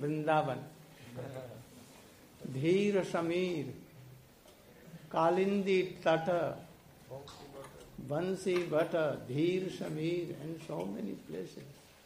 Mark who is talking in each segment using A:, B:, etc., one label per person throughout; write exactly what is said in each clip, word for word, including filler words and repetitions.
A: Vrindavan. Dheer Samir, Kalindi Tata, Bansi Bhatta, Dheer Samir, and so many places.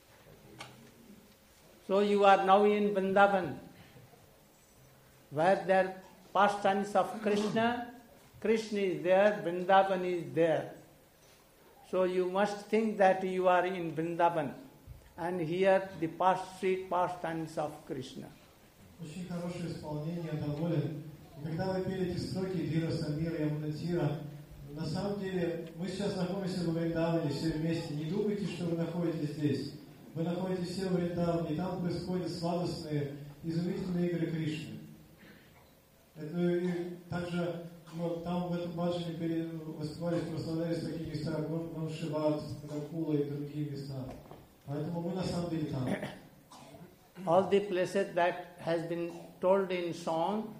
A: So you are now in Vrindavan, where there are pastimes of Krishna. Krishna is there, Vrindavan is there. So you must think that you are in Vrindavan and hear the past street pastimes of Krishna.
B: Очень хорошее исполнение, доволен. И когда вы пели эти строки Дхира Самира и Амунатира, на самом деле мы сейчас находимся во Вриндаване все вместе. Не думайте, что вы находитесь здесь. Вы находитесь все в Вриндаване, и там происходят сладостные, изумительные игры Кришны. Это, и также ну, там в этом баджане воспевались, прославлялись такие места, как Гоншиват, Ракула и другие места. Поэтому мы на самом деле там.
A: All the places that has been told in song,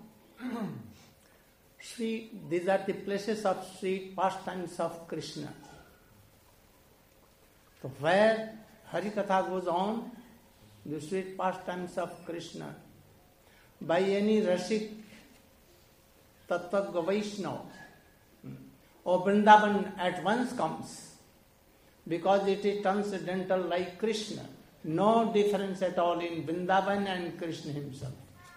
A: Sri, these are the places of street pastimes of Krishna. So where Harikatha goes on, the street pastimes of Krishna, by any Rashik, Tattva Vaishnava, or Vrindavan at once comes, because it is transcendental like Krishna. No difference at all in Vrindavan and Krishna himself.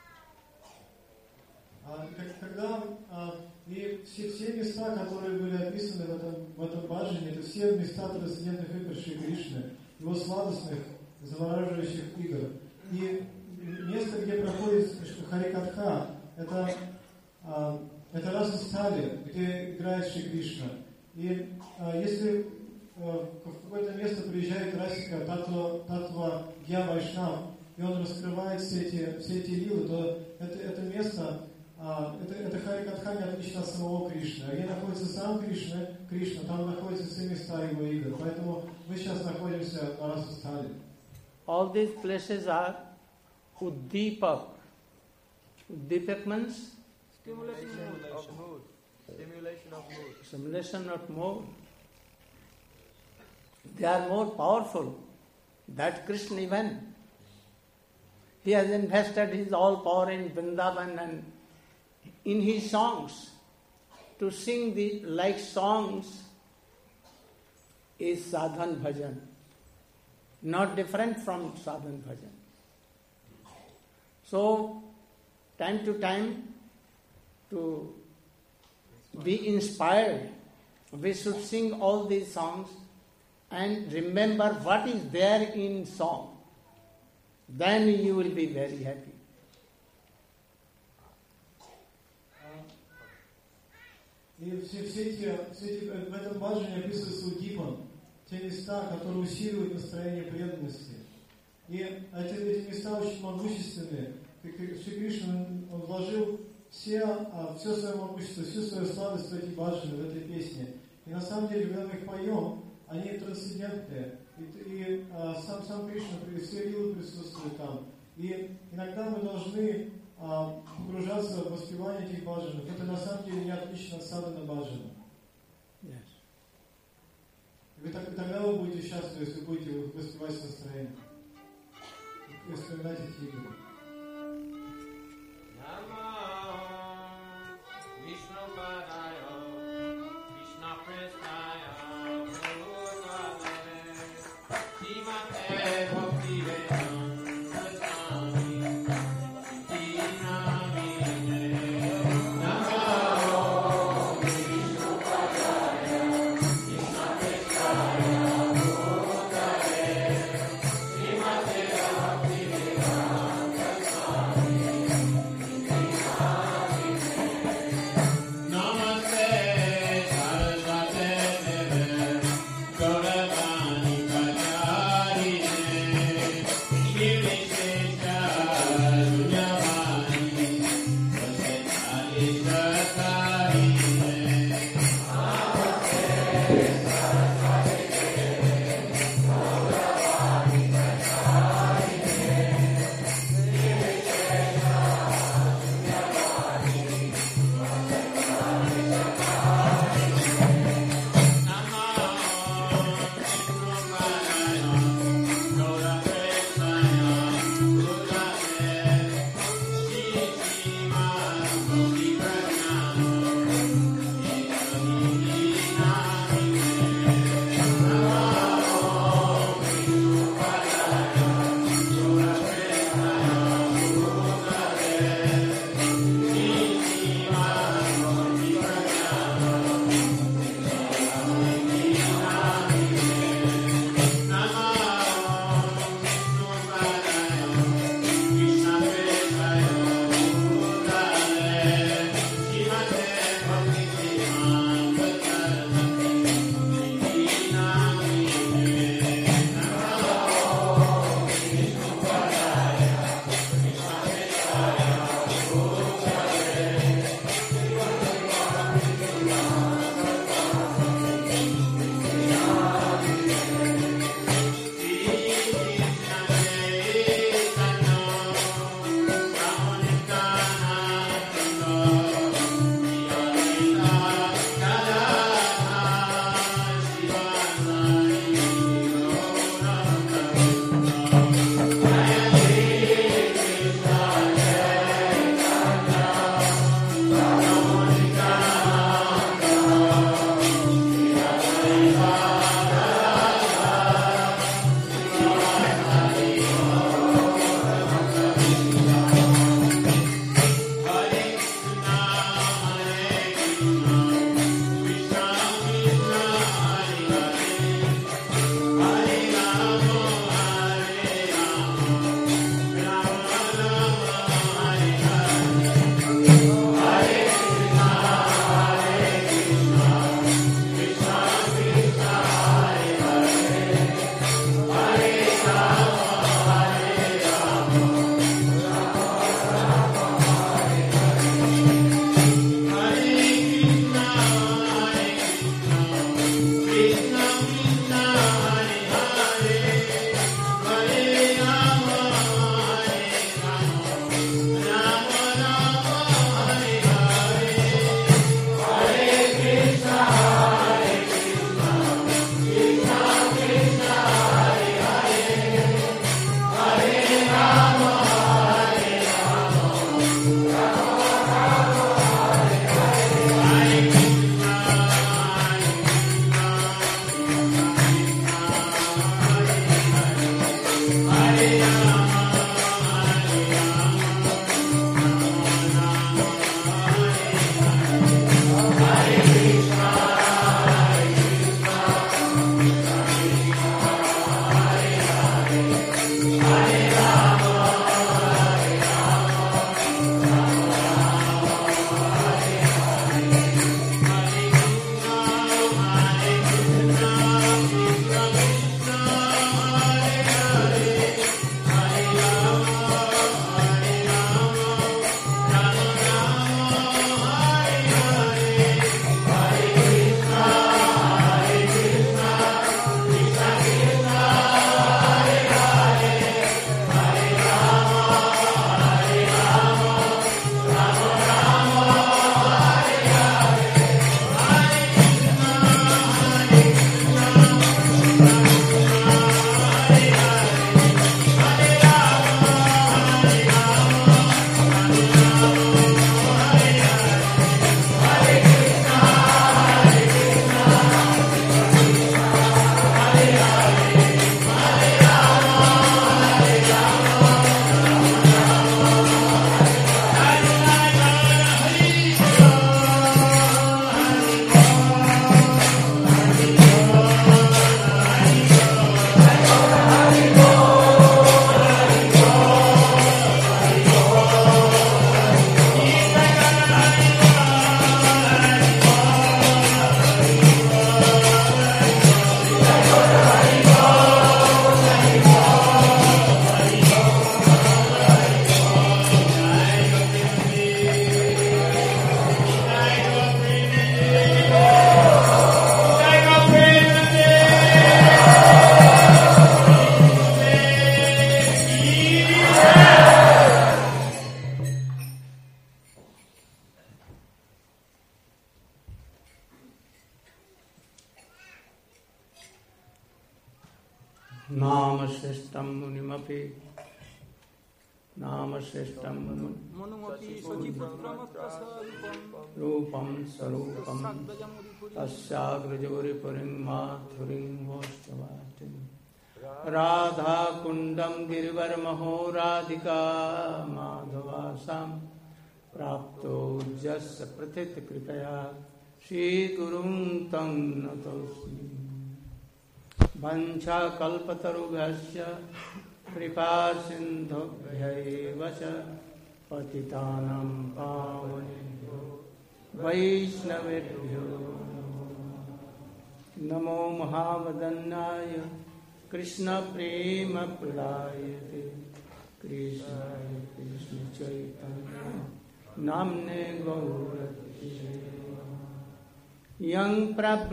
B: Когда и все, все места, которые были описаны в этом, в этом баджане, это все места трансцендентных игр Шри Кришны, его сладостных, завораживающих игр. И место, где проходит Харикатха, это, это Раса-стали, где играет Шри Кришна. И если в какое-то место приезжает Расика, Татва, татва Гья Вайшнав, и он раскрывает все эти, все эти лилы, то это, это место, а, это, это Харикатха не отлично от самого Кришны. А где находится сам Кришна, Кришна, там находятся все места его игр. Поэтому мы сейчас находимся на Раса-стали.
A: All these places are Uddipak. Uddipak means?
C: Stimulation of mood. Stimulation of mood.
A: Stimulation of mood. They are more powerful than Krishna even. He has invested his all power in Vrindavan and in his songs. To sing the like songs is sadhan bhajan, not different from sadhan bhajan. So, time to time, to be inspired, we should sing all these songs and remember what is there in song. Then you will be very happy.
B: И все, все эти, все эти, в этом баджане описываются Удипом, те места, которые усиливают настроение преданности. И эти, эти места очень могущественные. Шри Кришна, он вложил все, все свое могущество, всю свою сладость в эти баджаны, в этой песне. И на самом деле, когда мы их поем, они трансцендентные. И, и а, сам, сам Кришна, все лилы присутствуют там. И иногда мы должны а, погружаться в воспевание этих баджанов. Это на самом деле не отлично от садхана баджана.
A: Yes.
B: И вы, так, тогда вы будете счастливы, если вы будете воспевать с настроением. И вспоминать эти игры.
A: नाम श्रेष्ठम मुनिमपि नाम श्रेष्ठम
D: मनुमपि सचिपुत्रमत्तस्वरूपं
A: रूपम स्वरूपम तस्याग्रजोरिपुरिं माथुरिं वोष्ठवाटिं राधा कुंडम गिरिवरमहो राधिका माधवासां प्राप्तो जस्य प्रथित कृपया श्री गुरुं तं नतोऽस्मि वंशा कल्पतरुभ्यश्च कृपा सिन्धुभ्यैव च पतितानां पावनेभ्यो वैष्णवेभ्यो नमो महावदन्नाय कृष्णप्रेमप्रदायते कृष्णाय कृष्णचैतन्य नाम्ने गौरतिशे यं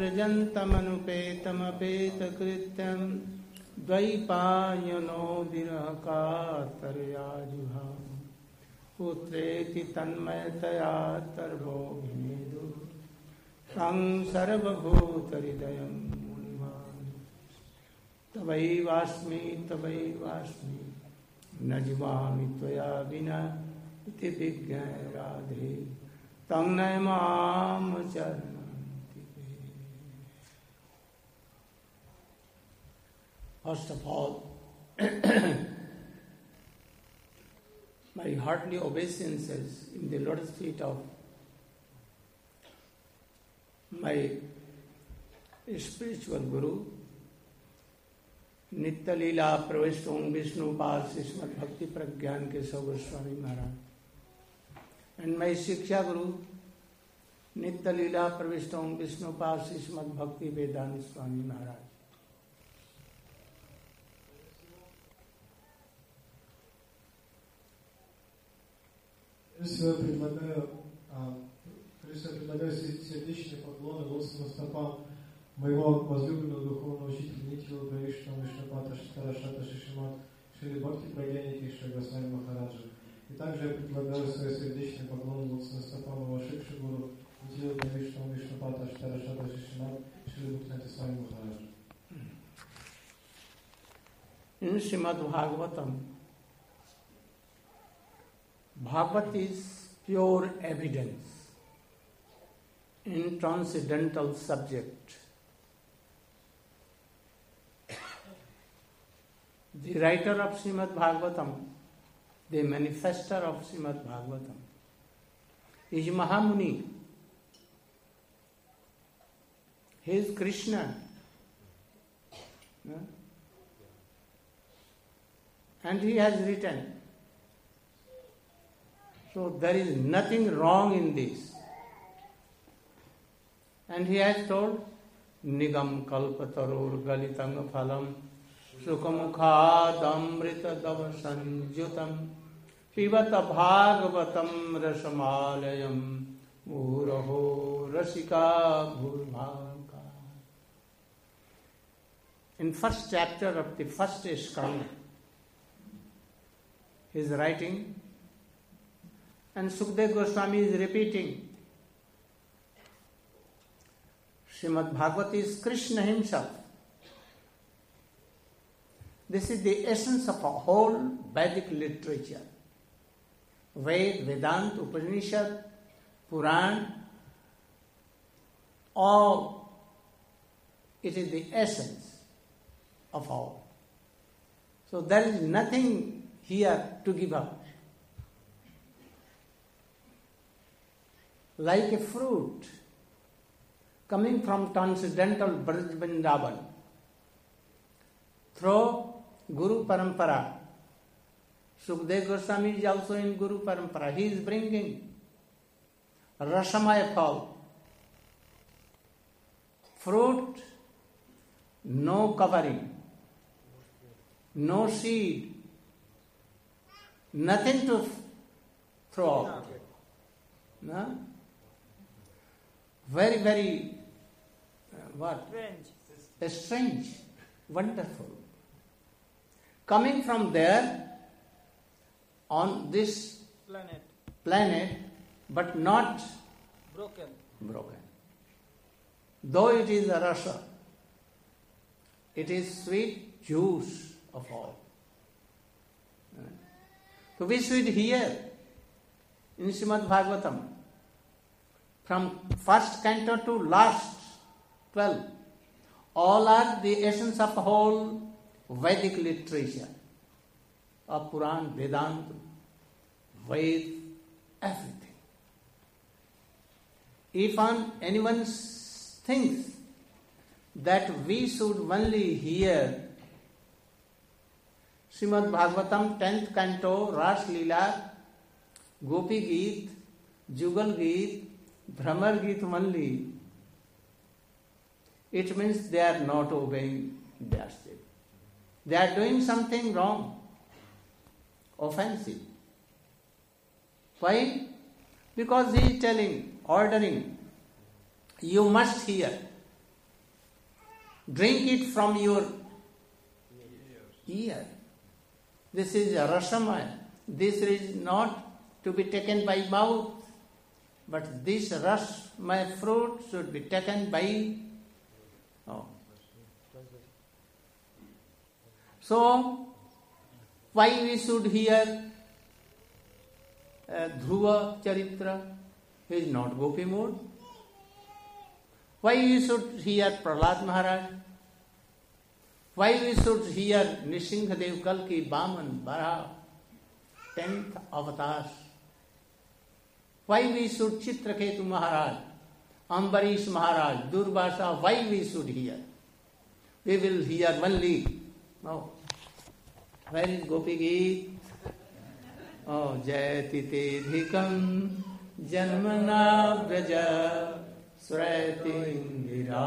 A: प्रव्रजन्तमनुपेतमपेतकृत्यं द्वैपायनो विरहकातर्याजुहाव पुत्रेति तन्मयतया तर्वोऽभिनेदु तं सर्वभूतहृदयं मुनिमान् तवैवास्मि तवैवास्मि न जीवामि त्वया विना इति विज्ञाय राधे तं नयमाम चरणं। First of all, my heartily obeisances in the lotus feet of my spiritual Guru, Nitya Leela Pravishta Vishnu Pal Srimad Bhakti Pragyan Keshav Goswami Maharaj, and my Shiksha Guru, Nitya Leela Pravishta Vishnu Pal Srimad Bhakti Vedanta Swami Maharaj.
B: Прежде предлагаю, прежде предлагаю сердечные поклоны родственным стопам моего возлюбленного духовного учителя Нитья Вишну Вишнупата Шитарашата Шишимат Шри Бхакти Прагьяни Кешава Госвами Махараджа. И также я предлагаю свои сердечные поклоны родственным стопам моего Шикши Гуру Нитья Вишну Вишнупата Шитарашата Шишимат Шри Бхакти Госвами Махараджа.
A: In Srimad Bhagavatam, Bhagavat is pure evidence in transcendental subject. The writer of Srimad Bhagavatam, the manifester of Srimad Bhagavatam, is Mahamuni. He is Krishna. And he has written. So there is nothing wrong in this. And he has told, Nigam kalpatarur galitang phalam sukamukhadamrita davasanjutam pivata bhagavatam rasamalayam muraho rasika bhurmaka. In first chapter of the first skanda, he is writing, and Sukdev Goswami is repeating. Srimad Bhagavata is Krishna himself. This is the essence of a whole Vedic literature. Ved, Vedanta, Upanishad, Puran, all, it is the essence of all. So there is nothing here to give up. Like a fruit coming from transcendental Braj Vrindavan through Guru Parampara. Sukdev Goswami is also in Guru Parampara. He is bringing Rasamaya Phal. Fruit, no covering, no seed, nothing to throw out. No? Very, very, uh, what?
D: Strange.
A: Strange, wonderful. Coming from there, on this
D: Planet.
A: planet, but not
D: Broken.
A: broken. Though it is a rasa, It is sweet juice of all. So we should hear in Srimad Bhagavatam, from first canto to last twelve, all are the essence of whole Vedic literature, of Puran, Vedanta, Ved, everything. If on anyone thinks that we should only hear Srimad Bhagavatam tenth canto, Ras Leela, Gopi Geet, Jugal Geet, Bhramar Geet only, it means they are not obeying Vyasdev. They are doing something wrong, offensive. Why? Because he is telling, ordering, you must hear. Drink it from your ear. This is rasamaya. This is not to be taken by mouth, but this rasamaya fruit should be taken by. Oh. So, why we should hear uh, Dhruva Charitra? He is not Gopi mode. Why we should hear Prahlad Maharaj? Why we should hear Nrsimhadev Kalki, Vaman, Varaha, tenth avatars? Why we should Chitraketu Maharaj, Ambarish Maharaj, Durvasa? Why we should hear? We will hear only. Oh, where is Gopi Geet? Oh, Jayati Tedhikam Janmana Braja Srati Indira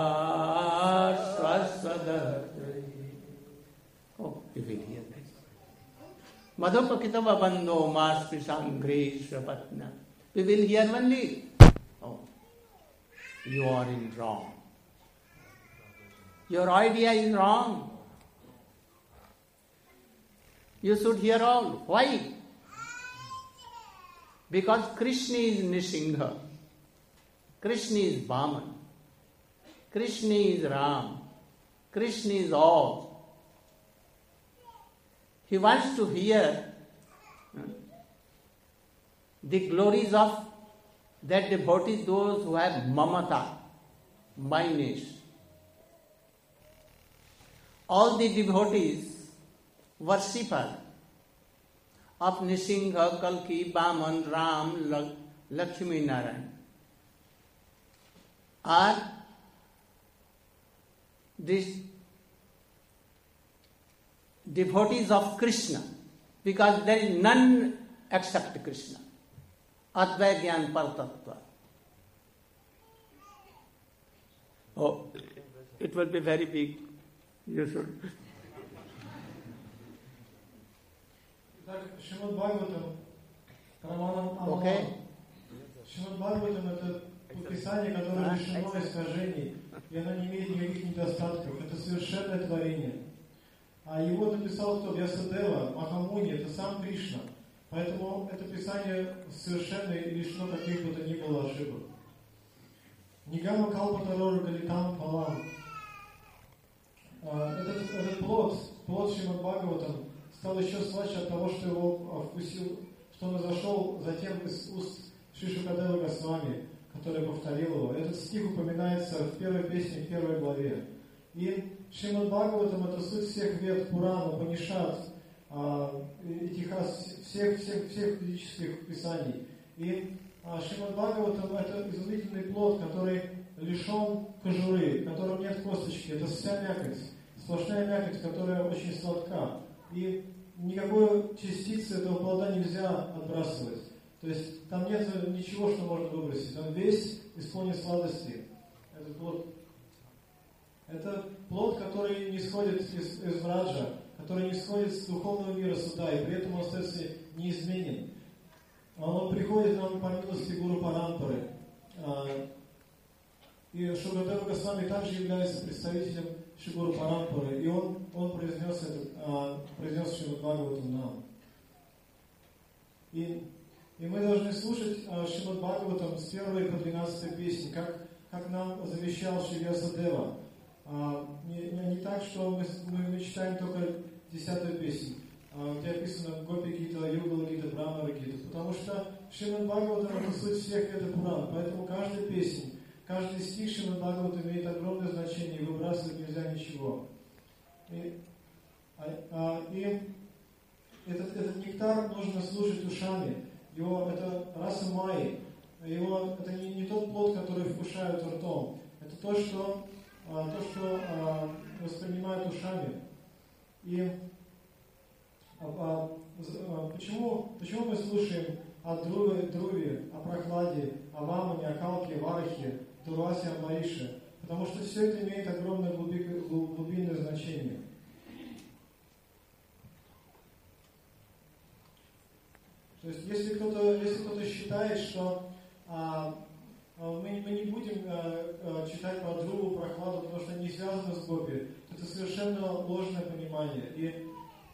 A: Swaswada. Oh, you will hear this. Madhupakitava Bando Mas Prisangre Shrapatna. We will hear only. Oh, you are in wrong. Your idea is wrong. You should hear all. Why? Because Krishna is Nrsimha. Krishna is Vaman. Krishna is Ram. Krishna is all. He wants to hear the glories of that devotees, those who have mamata, minus. All the devotees, worshipper of Nrsimha, Kalki, Vaman, Ram, Lakshmi Narayan are these devotees of Krishna, because there is none except Krishna. Advaya Gyan Paratattva. Oh, it will be very big. You should.
B: Шримад Бхагаватам, Романом Амалам.
A: Okay.
B: Шримад Бхагаватам — это писание, которое лишено искажений, и оно не имеет никаких недостатков. Это совершенное творение. А его написал кто? Вьясадева, Махамуни, это сам Кришна. Поэтому это писание совершенное и лишено каких бы то ни было ошибок. Нигама Калпатарора Галитам Палам. Этот, этот плод, плод Шримад Бхагаватам, стал еще слаще от того, что его вкусил, что он изошел затем из уст Шри Шукадева Госвами, который повторил его. Этот стих упоминается в первой песне, в первой главе. И Шримад Бхагаватам — это суть всех вед, Пурана, Панишат, Итихас, всех, всех, всех физических писаний. И Шримад Бхагаватам — это изумительный плод, который лишен кожуры, в котором нет косточки. Это вся мякоть, сплошная мякоть, которая очень сладка. И никакой частицы этого плода нельзя отбрасывать. То есть там нет ничего, что можно выбросить. Он весь исполнен сладости. Этот плод. Это плод, который не сходит из, из враджа, который не сходит с духовного мира сюда, и при этом он остается неизменен. Он приходит нам по милости Гуру Парампары. И Шукадева Госвами также является представителем Шри-Гуру Парампары, и он, он произнес, этот, а, произнес Шримад Бхагаватам нам. И, и мы должны слушать а, Шримад Бхагаватам с первой по двенадцатой песни, как, как нам завещал Шри Вьясадева. А, не, не, не так, что мы, мы, мы читаем только десятую песню, а, где описано Гопи Гита, Югала Гита, Брамара Гита, потому что Шримад Бхагаватам это суть всех Веда Пуран, поэтому каждая песня, каждый стих Шримад Бхагаватам имеет огромное значение, и выбрасывать нельзя ничего. И, а, а, и этот, этот нектар нужно слушать ушами. Его, это раса майи. Его, это не, не тот плод, который вкушают ртом. Это то, что, а, то, что а, воспринимают ушами. И а, а, а, почему, почему мы слушаем о Друве, Друве, о прохладе, о Вамане, о Калке, Варахе, Дурвасе, Амбарише? Потому что все это имеет огромное глубинное значение. То есть, если кто-то, если кто-то считает, что а, а, мы, мы не будем а, а, читать про Друву, прохладу, потому что они связаны с Гопи, то это совершенно ложное понимание. И,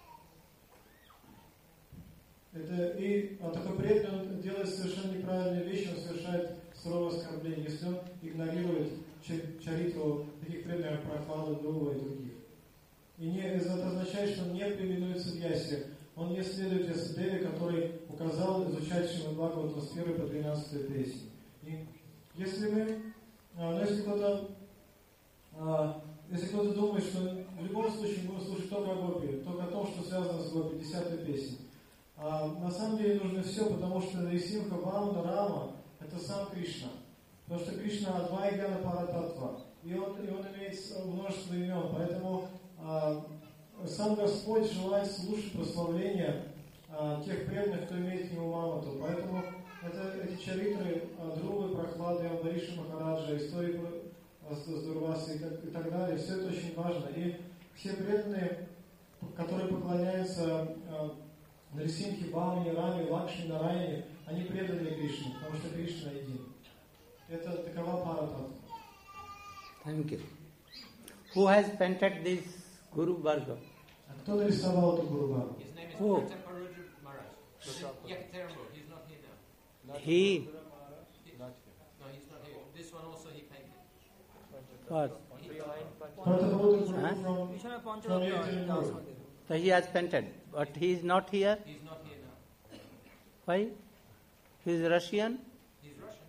B: это, и а, такой преданный, он делает совершенно неправильные вещи, он совершает суровое оскорбление, если он игнорирует чариту таких преданных, как Прохлада, Друва и других. И не, это означает, что он не повинуется Вьясе. Он не следует Ясадеве, который указал изучать Шримад Бхагаватам с первой по двенадцатой песни. И если мы, а, ну, если кто-то, а, если кто-то думает, что в любом случае мы будем слушать только о Гопи, только о том, что связано с Гопи, десятой песней, а, на самом деле нужно все, потому что Нарисимха, Вамана, Рама – это сам Кришна. Потому что Кришна Адвайгана Парататва. И он, и он имеет множество имен, поэтому а, сам Господь желает слушать прославление а, тех преданных, кто имеет к нему мамату. Поэтому это, эти чаритры, а, Друвы, Прохлады, Амбариша Махараджа, истории а, с, с Дурвасой и так, и так далее, все это очень важно. И все преданные, которые поклоняются а, Нарисимхе, Бхаване, Раме, Лакшми, Нараяне, они преданы Кришне, потому что Кришна един. Это такова Парататва.
A: Thank you. Who has painted this Guru Varga?
B: Кто нарисовал эту Гуру Варгу?
E: His name is
A: Who?
E: Prataparaja Maharaj. Yekaterimur. He's not here now.
A: He.
E: No, he's not here. This one also he painted.
A: What?
B: Prataparaja
A: Huh?
B: from,
D: পিছনে
B: from
D: Pancharatna
B: Yekaterimur.
D: Das মন্দির।
A: So he has painted, but he is not here.
E: He's not here now.
A: Why? He is Russian.
E: He's Russian.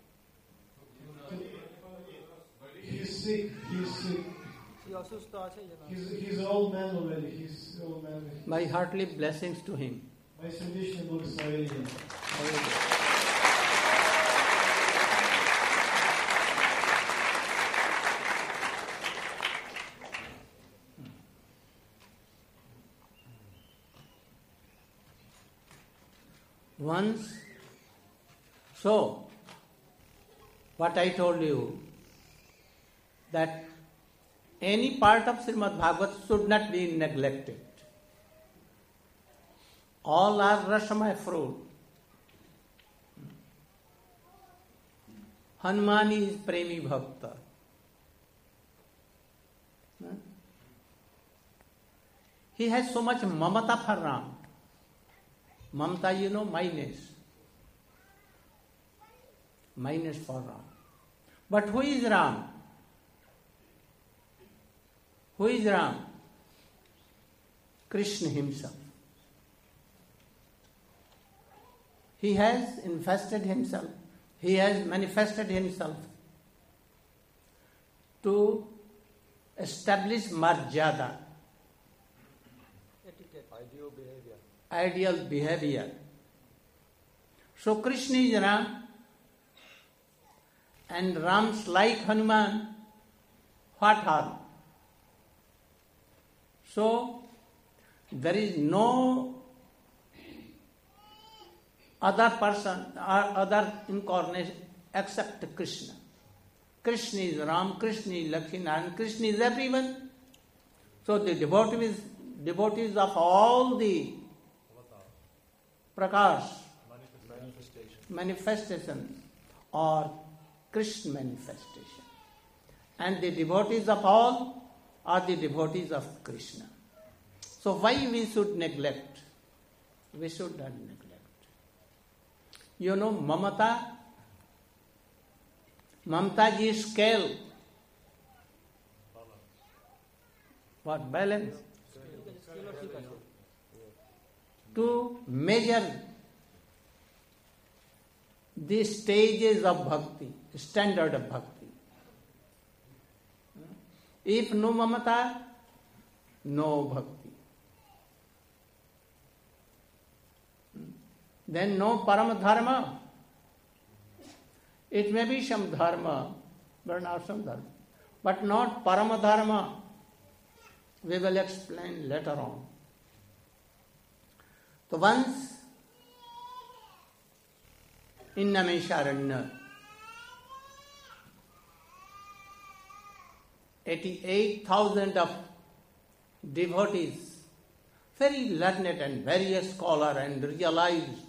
B: He's sick. He's sick.
D: সে অসুস্থ আছে এই জন্য।
B: He's, he's an old man already. He's an old man.
A: My heartily blessings to him.
B: Мои сердечные благословения.
A: Once, so, what I told you, that any part of Srimad Bhagavad should not be neglected. All are Rasamaya fruit. Hanumani is Premi Bhakta. He has so much mamata for Ram. Mamata, you know, minus. Minus for Ram. But who is Ram? Who is Ram? Krishna himself. He has infested himself. He has manifested himself to establish marjada,
D: etiquette.
C: Ideal behavior.
A: ideal behavior. So Krishna is Ram, and Rams like Hanuman, what harm? So there is no other person or other incarnation except Krishna. Krishna is Ram, Krishna is Lakshminarayan, Krishna is everyone. So the devotees, devotees of all the Prakash,
C: Manifestation.
A: manifestations or Krishna manifestation. And the devotees of all are the devotees of Krishna. So why we should neglect? We should not neglect. You know, Mamata, Mamataji scale. what? Balance. To measure the stages of bhakti, standard of bhakti. If no mamata, no bhakti. Then no paramadharma. It may be some dharma, but not some dharma. But not paramadharma. We will explain later on. So once in Namisharanya, eighty-eight thousand of devotees, very learned and various scholar and realized,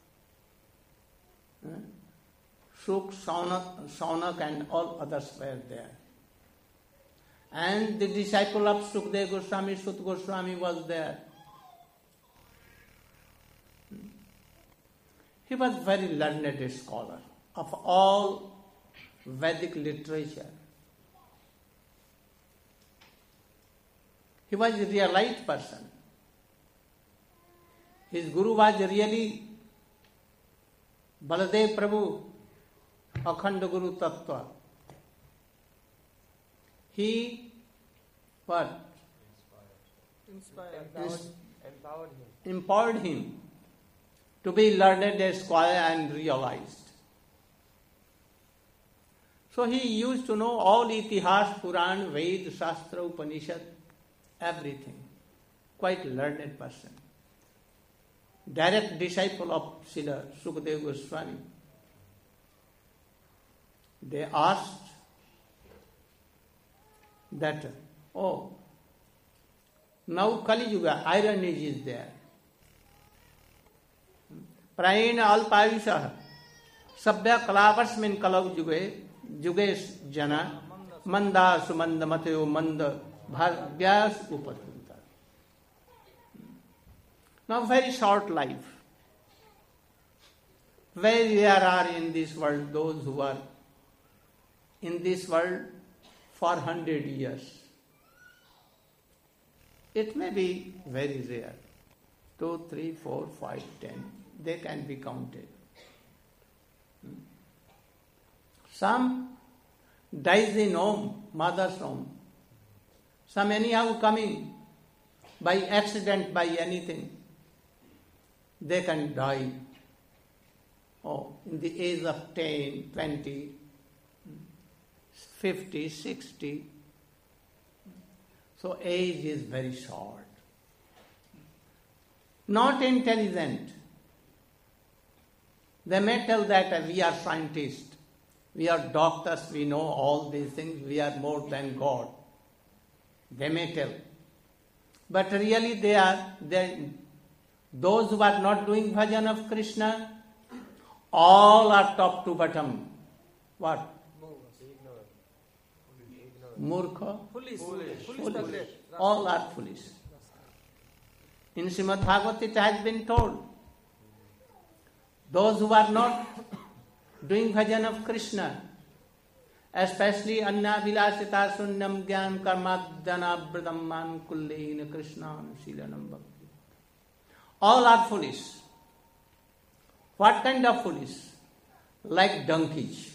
A: eh? Shuk, Saunak, Saunak and all others were there. And the disciple of Sukdev Goswami, Sut Goswami was there. He was very learned scholar of all Vedic literature. He was a realized person. His guru was really Baladev Prabhu, Akhanda Guru Tattva. He what?
D: Inspired.
C: Empowered, empowered him.
A: Empowered him to be learned as scholar and realized. So he used to know all Itihas, Puran, Ved, Shastra, Upanishad, everything. Quite learned person. Direct disciple of Srila Sukadeva Goswami. They asked that, oh, now Kali Yuga, Iron Age is there. Prayena alpayusha sabya kalavasmin kalau juge juge jana manda sumanda mateo manda bhavyas upatunta. Now very short life. Very rare are in this world those who are in this world for hundred years. It may be very rare. Two, three, four, five, ten. They can be counted. Some dies in home, mother's home. Some anyhow coming by accident, by anything. They can die. Oh, in the age of ten, twenty, fifty, sixty. So age is very short. Not intelligent. They may tell that we are scientists, we are doctors, we know all these things, we are more than God. They may tell. But really they are, they, those who are not doing bhajan of Krishna, all are top to bottom. What? Murkha?
D: Foolish.
C: Foolish.
A: Foolish. All are foolish. In Srimad Bhagavad it has been told, those who are not doing bhajan of Krishna, especially Anna Vilasita Sunyam Gyan Karmadana Bradamman Kullena Krishnan Shilanam Bhakti. All are foolish. What kind of foolish? Like donkeys.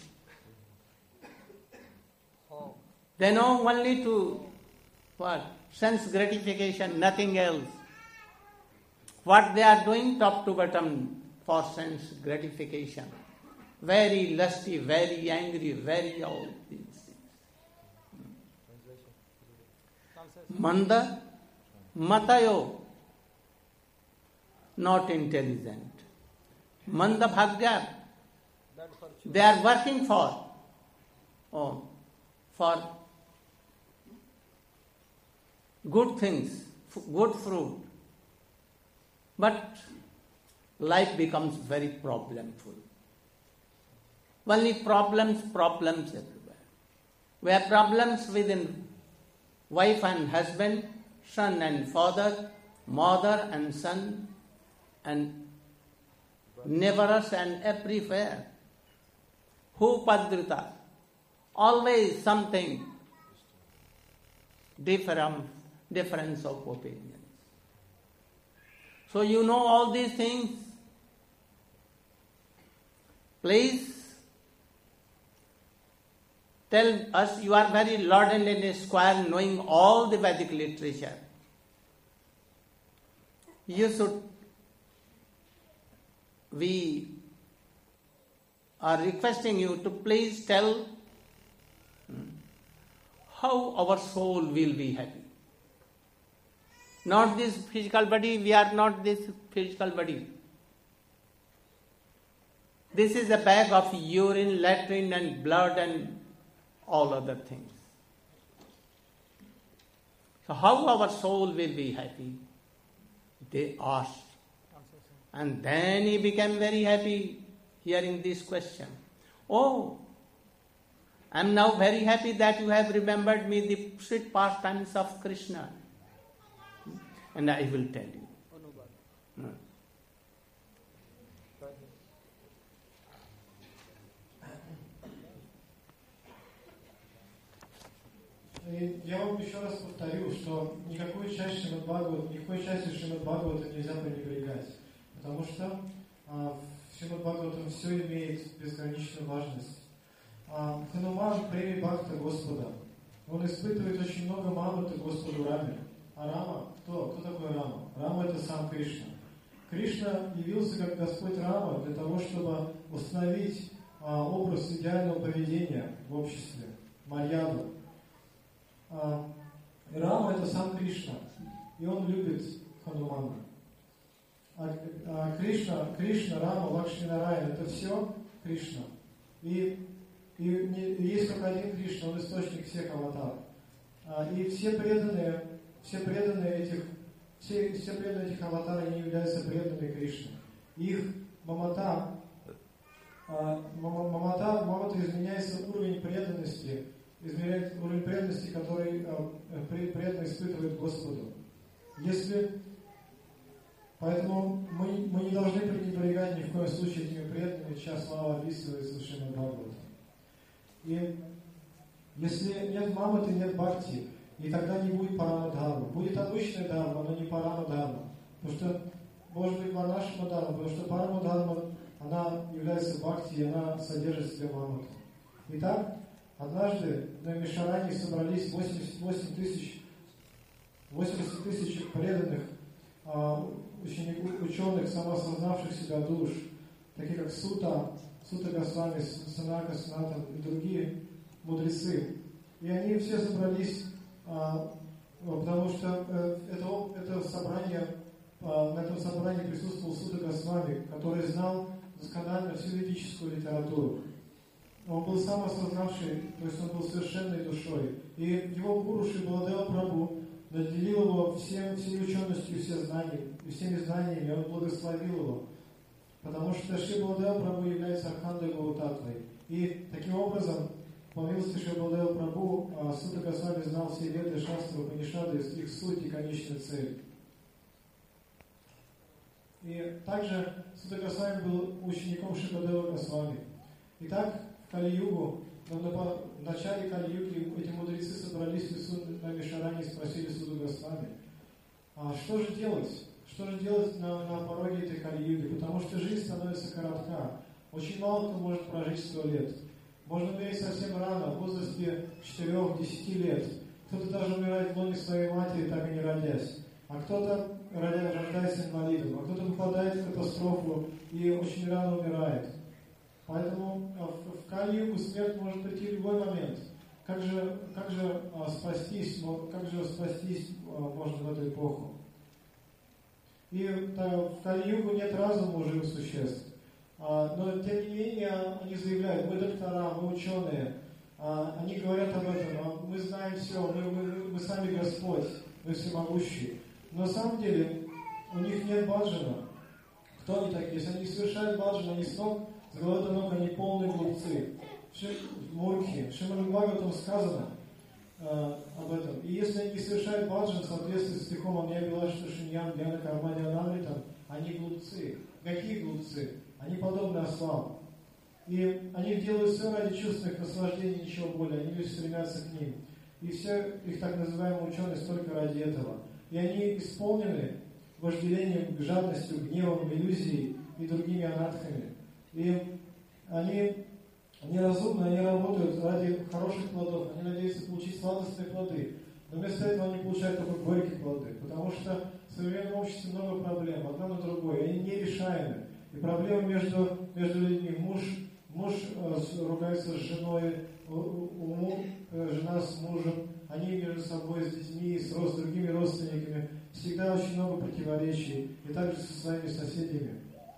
A: They know only to what? Sense gratification, nothing else. What they are doing, top to bottom, for sense gratification. Very lusty, very angry, very all these things. Manda, matayo, not intelligent. Manda bhagya, they are working for, oh, for good things, good fruit. But life becomes very problemful. Only problems, problems everywhere. We have problems within wife and husband, son and father, mother and son, and neighbors and everywhere. Who padrita? Always something different, difference of opinions. So you know all these things. Please tell us, you are very learned in a square, knowing all the Vedic literature. You should, we are requesting you to please tell how our soul will be happy. Not this physical body, we are not this physical body. This is a bag of urine, latrine and blood and all other things. So how our soul will be happy? They asked. And then he became very happy hearing this question. Oh, I am now very happy that you have remembered me the sweet pastimes of Krishna. And I will tell you. No.
B: И я вам еще раз повторю, что никакой части Шримад Бхагавата, никакой части Шримад Бхагавата нельзя пренебрегать, потому что а, в Шримад Бхагаватам все имеет безграничную важность. А, Хануман премия Бхакта Господа. Он испытывает очень много маматы Господу Раме. А Рама, кто? Кто такой Рама? Рама — это сам Кришна. Кришна явился как Господь Рама для того, чтобы установить а, образ идеального поведения в обществе, марьяду. А, Рама — это сам Кришна, и он любит Ханумана. А, а Кришна, Кришна, Рама, Лакшми Нараяна — это все Кришна. И, и, и есть только один Кришна, он источник всех аватар. А, и все преданные Все преданные этих, все, все преданные этих аватаров, они являются преданными Кришны. Их мамата, а, мамата, мамата изменяется уровень преданности, измеряет уровень преданности, который а, преданно испытывает Господу. Если, поэтому мы, мы не должны пренебрегать ни в коем случае этими преданными, чья слава описывается в Шримад Бхагаватам. И если нет маматы, нет бхакти, и тогда не будет парама-дхарма. Будет обычная дхарма, но не парама-дхарма. Потому что, может быть, варнашама-дхарма, потому что парама-дхарма, она является бхакти, и она содержит в себе мамату. Итак, однажды на Мишаране собрались восемьдесят восемь тысяч, восемьдесят тысяч преданных а, учеников, ученых, самоосознавших себя душ, такие как Сута, Сута Госвами, Санака, Санатан и другие мудрецы. И они все собрались, А, потому что э, это, это собрание, а, на этом собрании присутствовал Сута Госвами, который знал досконально всю ведическую литературу. Он был самоосознавший, то есть он был совершенной душой. И его гуру Шри Баладева Прабху наделил его всем, всей ученостью, все знания, и всеми знаниями, он благословил его. Потому что Шри Баладева Прабху является Архандой Гаутатвой. И таким образом, по милости Шри Баладева Прабху, Сута Госвами знал все веды, шастры, Упанишады, их суть и конечную цель. И также Сута Госвами был учеником Шри Баладева Госвами. Итак, в Кали-югу, в начале Кали-юги эти мудрецы собрались на Мишаране и спросили Суту Госвами, а что же делать? Что же делать на, на пороге этой Кали-юги? Потому что жизнь становится коротка. Очень мало кто может прожить сто лет. Можно умереть совсем рано, в возрасте четырех-десяти лет. Кто-то даже умирает в лоне своей матери, так и не родясь. А кто-то рождается инвалидом, а кто-то попадает в катастрофу и очень рано умирает. Поэтому в Кали-югу смерть может прийти в любой момент. Как же, как же а, спастись, как же спастись а, можно в эту эпоху? И да, в Кали-югу нет разума у живых существ. А, но, тем не менее, они заявляют, мы доктора, мы ученые. А, они говорят об этом, а мы знаем все, мы, мы, мы сами Господь, мы всемогущие. Но на самом деле у них нет баджана. Кто они такие? Если они совершают баджан, они с ног, с головы до ног, они полные глупцы. В Мурхи, в Шримад Бхагаватам сказано э, об этом. И если они совершают баджан в соответствии с стихом «Амья Билашта Шиньям Дьяна Кармани Анамритам», они глупцы. Какие глупцы? Они подобны ослам. И они делают все ради чувственных наслаждений, ничего более. Они лишь стремятся к ним. И все их так называемые ученые только ради этого. И они исполнены вожделением, жадностью, гневом, иллюзией и другими анархами. И они неразумно, они работают ради хороших плодов, они надеются получить сладостные плоды. Но вместо этого они получают только горькие плоды, потому что в современном обществе много проблем, одна на другой, и они нерешаемы. И проблемы между, между людьми, муж, муж э, ругается с женой, у, у, э, жена с мужем, они между собой, с детьми, с, с другими родственниками. Всегда очень много противоречий, и также со своими соседями.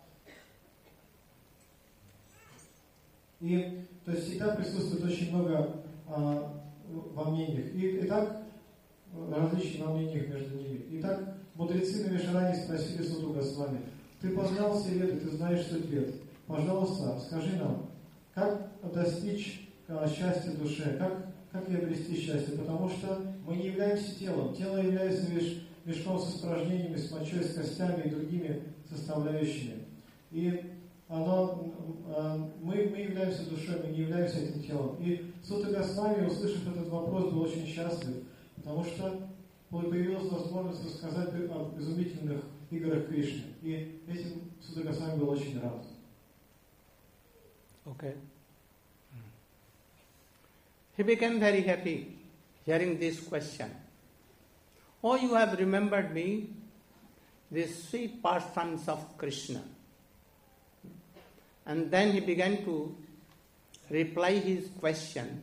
B: И то есть всегда присутствует очень много а, во мнениях. И, и так различий во мнениях между ними. Итак, мудрецы на Вишаране спросили Суду Госвами: ты познал все веды, ты знаешь суть вед. Пожалуйста, скажи нам, как достичь а, счастья в душе, как, как и обрести счастье, потому что мы не являемся телом. Тело является лишь мешком с испражнениями, с мочой, с костями и другими составляющими. И оно, мы, мы являемся душой, мы не являемся этим телом. И Сута Госвами, услышав этот вопрос, был очень счастлив, потому что появилась возможность рассказать об изумительных играх Кришны. И этим Сута Госвами был очень рад.
A: Okay. He became very happy hearing this question. Oh, you have remembered me, the sweet pastimes of Krishna. And then he began to reply his question,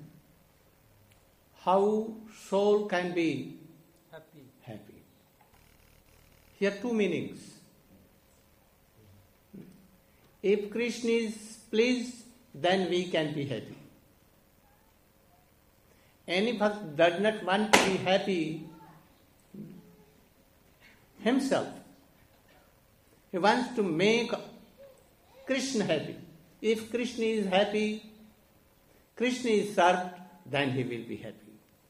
A: how soul can be
D: Happy.
A: happy. Here two meanings. If Krishna is pleased, then we can be happy. Any bhakt does not want to be happy himself. He wants to make Krishna happy. If Krishna is happy, Krishna is served, then he will be happy.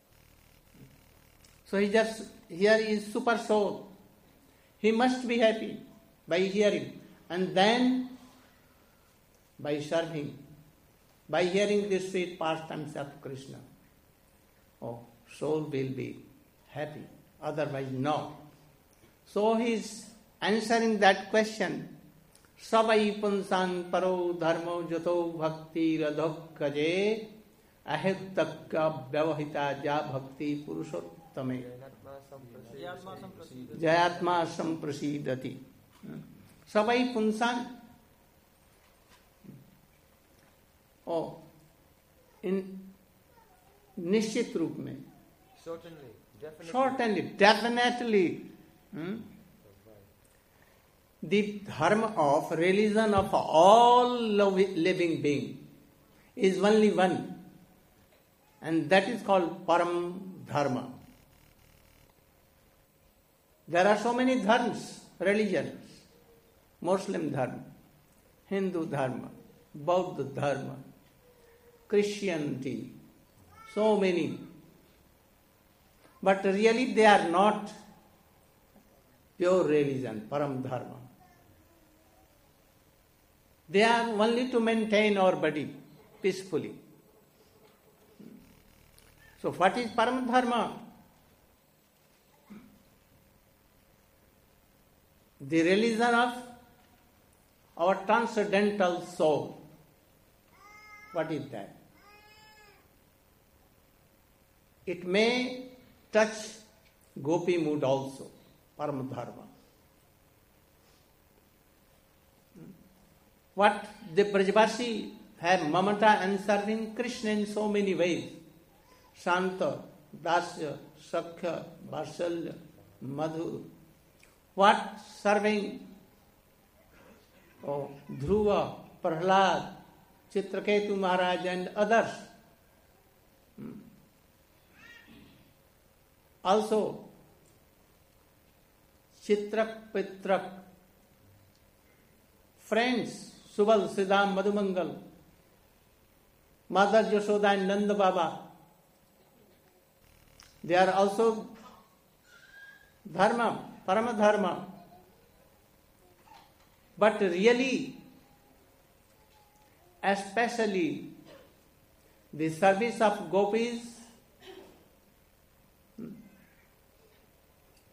A: So he just, here is super soul. He must be happy by hearing. And then by serving, by hearing the sweet pastimes of Krishna. Oh, soul will be happy. Otherwise not. So he is answering that question. Sabai punsan paro dharmo jato bhakti radhokkaje ahittakya vyavahita ja bhakti purushottame jayatma samprasidati. Sabai punsan. Oh, in निश्चित रूप में,
C: Certainly, definitely.
A: certainly, definitely, hmm? the dharma of religion of all living being is only one, and that is called param dharma. There are so many dharmas, religions, Muslim dharma, Hindu dharma, Buddha dharma, Christianity, so many. But really they are not pure religion, param dharma. They are only to maintain our body peacefully. So what is param dharma? The religion of our transcendental soul. What is that? It may touch gopi mood also, param dharma. What the Brajvasi have mamata and serving Krishna in so many ways. Shanta, Dasya, Sakhya, Varsalya, Madhu. What serving oh, Dhruva, Prahlad, Chitraketu Maharaj and others. Also, Chitrak Pitrak, friends, Subal, Siddham, Madhumangal, Mother Yashoda and Nanda Baba, they are also dharma, parama dharma. But really, especially the service of gopis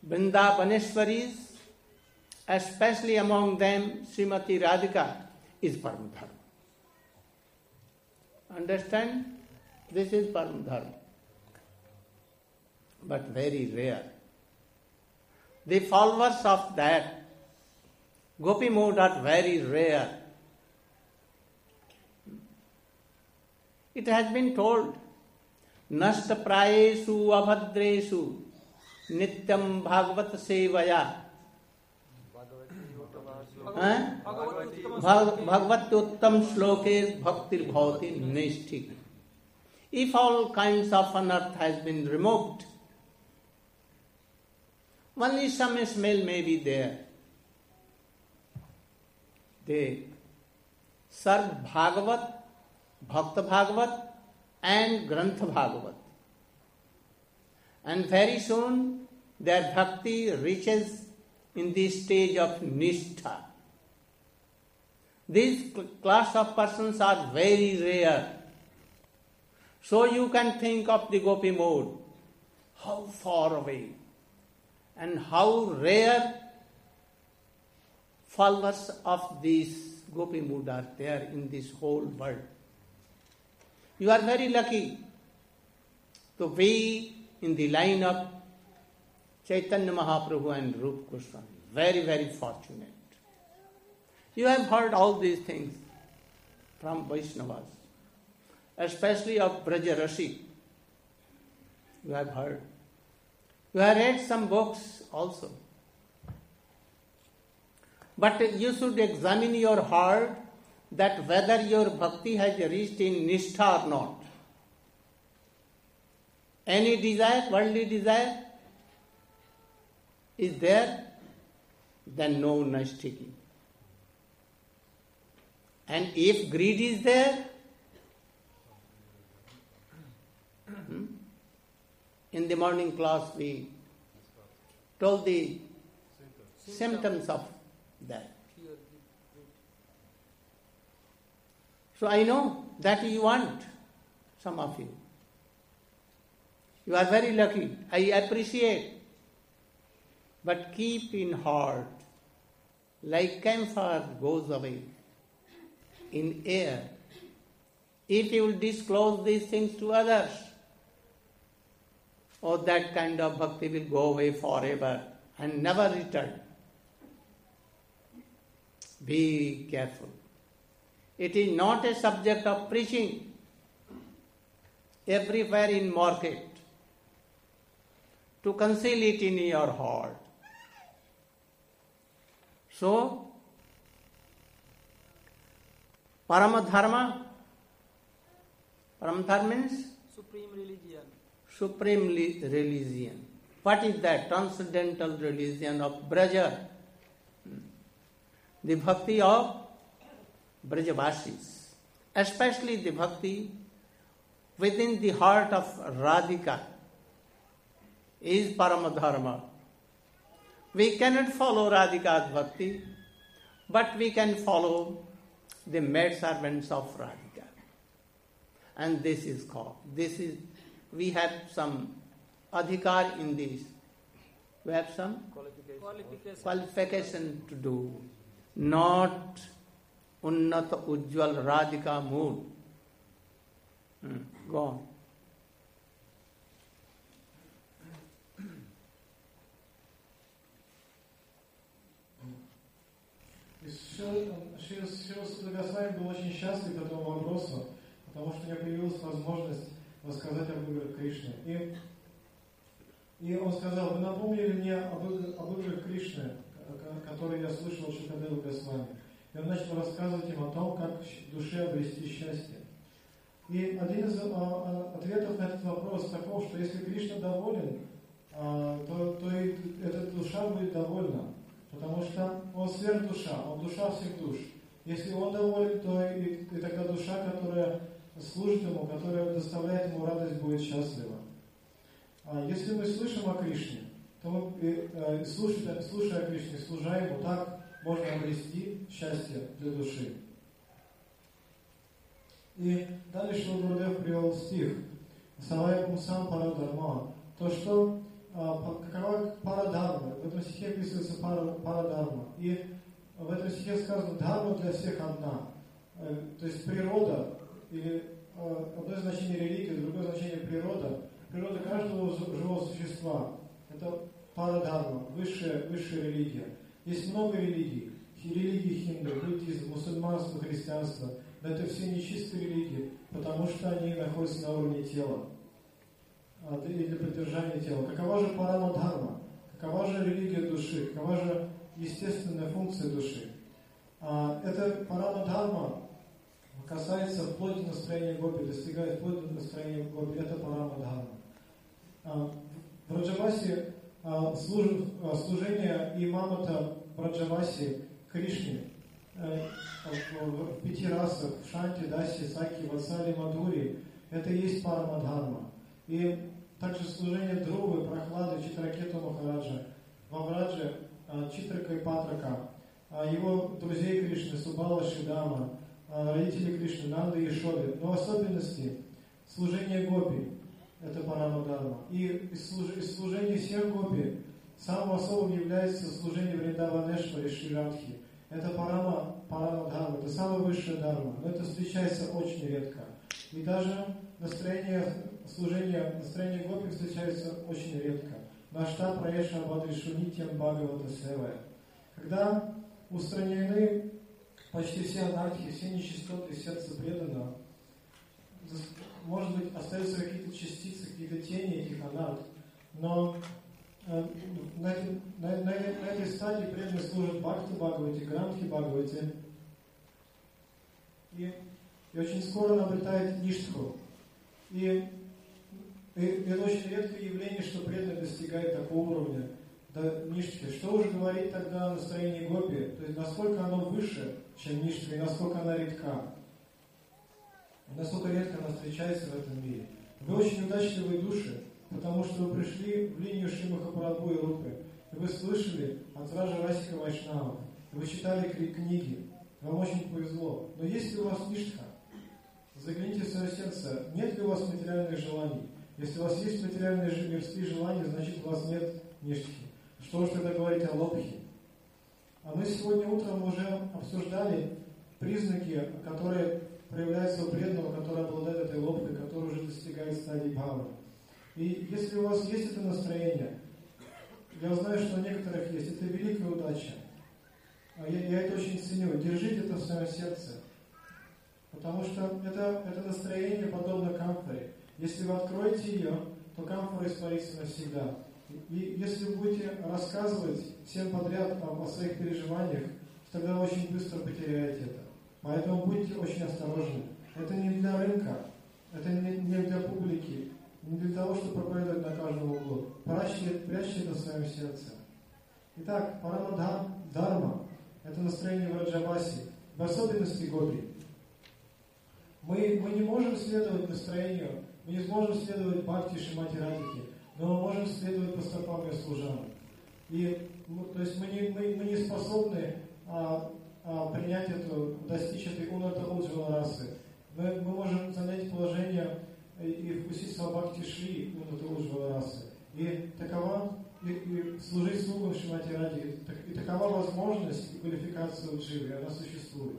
A: Vrindavaneshwaris, especially among them Srimati Radhika, is Param-dharma. Understand? This is Param-dharma. But very rare. The followers of that Gopi mode are very rare. It has been told, Nasta prayesu abhadresu nityam bhagavat sevaya. Bhagavat uttam shloker bhaktir bhavati nishthik. If all kinds of unearth has been removed, only some smell may be there. They serve Bhagavat, Bhakta Bhagavat and Grantha Bhagavat. And very soon their bhakti reaches in the stage of Nishtha. These class of persons are very rare. So you can think of the Gopi mode, how far away and how rare followers of these Gopi mood are there in this whole world. You are very lucky to be in the line of Chaitanya Mahaprabhu and Rupa Goswami. Very, very fortunate. You have heard all these things from Vaishnavas, especially of Brajarasi. You have heard. You have read some books also. But you should examine your heart that whether your bhakti has reached in nishtha or not. Any desire, worldly desire, is there, then no nishtiki. And if greed is there, hmm, in the morning class we told the symptoms of that. So I know that you want, some of you. You are very lucky. I appreciate. But keep in heart, like camphor goes away in air. If you will disclose these things to others, oh, that kind of bhakti will go away forever and never return. Be careful. It is not a subject of preaching everywhere in market to conceal it in your heart. So, Paramadharma, Paramadharma means?
D: Supreme religion.
A: Supreme religion. What is that? Transcendental religion of Braja. The bhakti of Brajavasis, especially the bhakti within the heart of Radhika, is Paramadharma. We cannot follow Radhika's bhakti, but we can follow the maidservants of Radhika. And this is called, this is, we have some adhikar in this. We have some
D: Qualification.
A: qualification to do. Not Unnata Ujjwal Radhika mood. Hmm. Go on.
B: Шрила Госвами был очень счастлив к этому вопросу, потому что у него появилась возможность рассказать об играх Кришны. И, и он сказал: вы напомнили мне об, об играх Кришны, которые я слышал от Шукадева Госвами. И он начал рассказывать им о том, как в душе обрести счастье. И один из а, ответов на этот вопрос таков, что если Кришна доволен, а, то, то и эта душа будет довольна. Потому что он сверхдуша, он душа всех душ. Если он доволен, то и, и тогда душа, которая служит ему, которая доставляет ему радость, будет счастлива. А если мы слышим о Кришне, то мы, э, слушая, слушая о Кришне, служа ему, так можно обрести счастье для души. И далее Шрила Гурудев привел стих «Савая пумсам парадарма». То, что какова парадхарма. В этом стихе описывается парадхарма. И в этом стихе сказано, дхарма для всех одна. То есть природа, или одно значение религии, другое значение природа. Природа каждого живого существа. Это парадхарма, высшая, высшая религия. Есть много религий. Религии хинду, буддизм, мусульманство, христианство. Но это все нечистые религии, потому что они находятся на уровне тела. И для поддержания тела. Какова же парамадхарма? Какова же религия души? Какова же естественная функция души? Это парамадхарма касается вплоть до настроения гопи, достигает вплоть до настроения гопи. Это парамадхарма. В Раджавасе служение имамата Раджаваси Кришне в пяти расах, в Шанти, Даси, Саки, Ватсали, Мадхури, это и есть парамадхарма. И также служение Друвы, Прохлады, Читракету Махараджа, Вавраджа, Читрака и Патрака, его друзей Кришны, Субала, Шидама, родители Кришны, Нанды и Шоды. Но в особенности служение Гопи, это парамадхарма. И из служения всех Гопи самым особым является служение Вриндаванешвари Шри Радхи. Это парама, парамадхарма, это самая высшая дхарма, но это встречается очень редко. И даже настроение служения, настроение Гопи встречается очень редко. Нашта праеша бадришунитьям бхагавата севая. Когда устранены почти все анархии, все нечистоты сердца преданного, может быть, остаются какие-то частицы, какие-то тени этих анарх, но э, на, на, на, на этой стадии преданные служат Бхакти Бхагавати, Грантхи Бхагавати, и, и очень скоро он обретает ништху. И, и это очень редкое явление, что преданный достигает такого уровня до ништхи. Что уже говорить тогда о настроении гопи, то есть насколько оно выше, чем ништха, и насколько она редка. Насколько редко она встречается в этом мире. Вы очень удачливые души, потому что вы пришли в линию Шри Махапрабху и Рупы. И вы слышали от Раджа Расика Вайшнава. Вы читали книги. Вам очень повезло. Но есть ли у вас ништха? Загляните в свое сердце. Нет ли у вас материальных желаний? Если у вас есть материальные мирские желания, значит у вас нет ништхи. Что уж тогда говорить о лобхе? А мы сегодня утром уже обсуждали признаки, которые проявляется у преданного, который обладает этой лобхой, который уже достигает стадии бхавы. И если у вас есть это настроение, я знаю, что у некоторых есть, это великая удача. Я, я это очень ценю. Держите это в своем сердце. Потому что это, это настроение подобно камфоре. Если вы откроете ее, то камфора испарится навсегда. И если вы будете рассказывать всем подряд о, о своих переживаниях, тогда вы очень быстро потеряете это. Поэтому будьте очень осторожны. Это не для рынка, это не, не для публики, не для того, чтобы проповедовать на каждом углу. Прячьте, прячьте это в своем сердце. Итак, парамадхарма – это настроение в Раджавасе, в особенности гопи. Мы, мы не можем следовать настроению, мы не сможем следовать бхакти Шримати Радхике, но мы можем следовать по стопам ее служанок. И, то есть мы не, мы, мы не способны а, принять эту, достичь этой уната уджвала расы. Мы, мы можем занять положение и, и вкуситься в бхакти Шри уната уджвала расы. И такова, и, и служить слугам Шримати Радхи, и такова возможность и квалификация у дживы, она существует.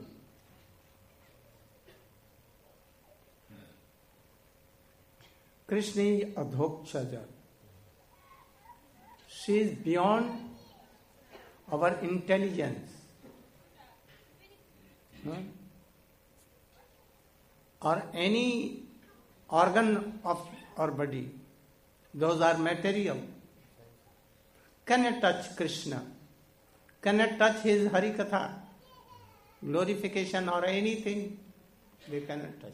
A: Krishna is Adhokchaja. She is beyond our intelligence. Hmm? Or any organ of our body, those are material, cannot touch Krishna, cannot touch his Harikatha, glorification or anything, they cannot touch.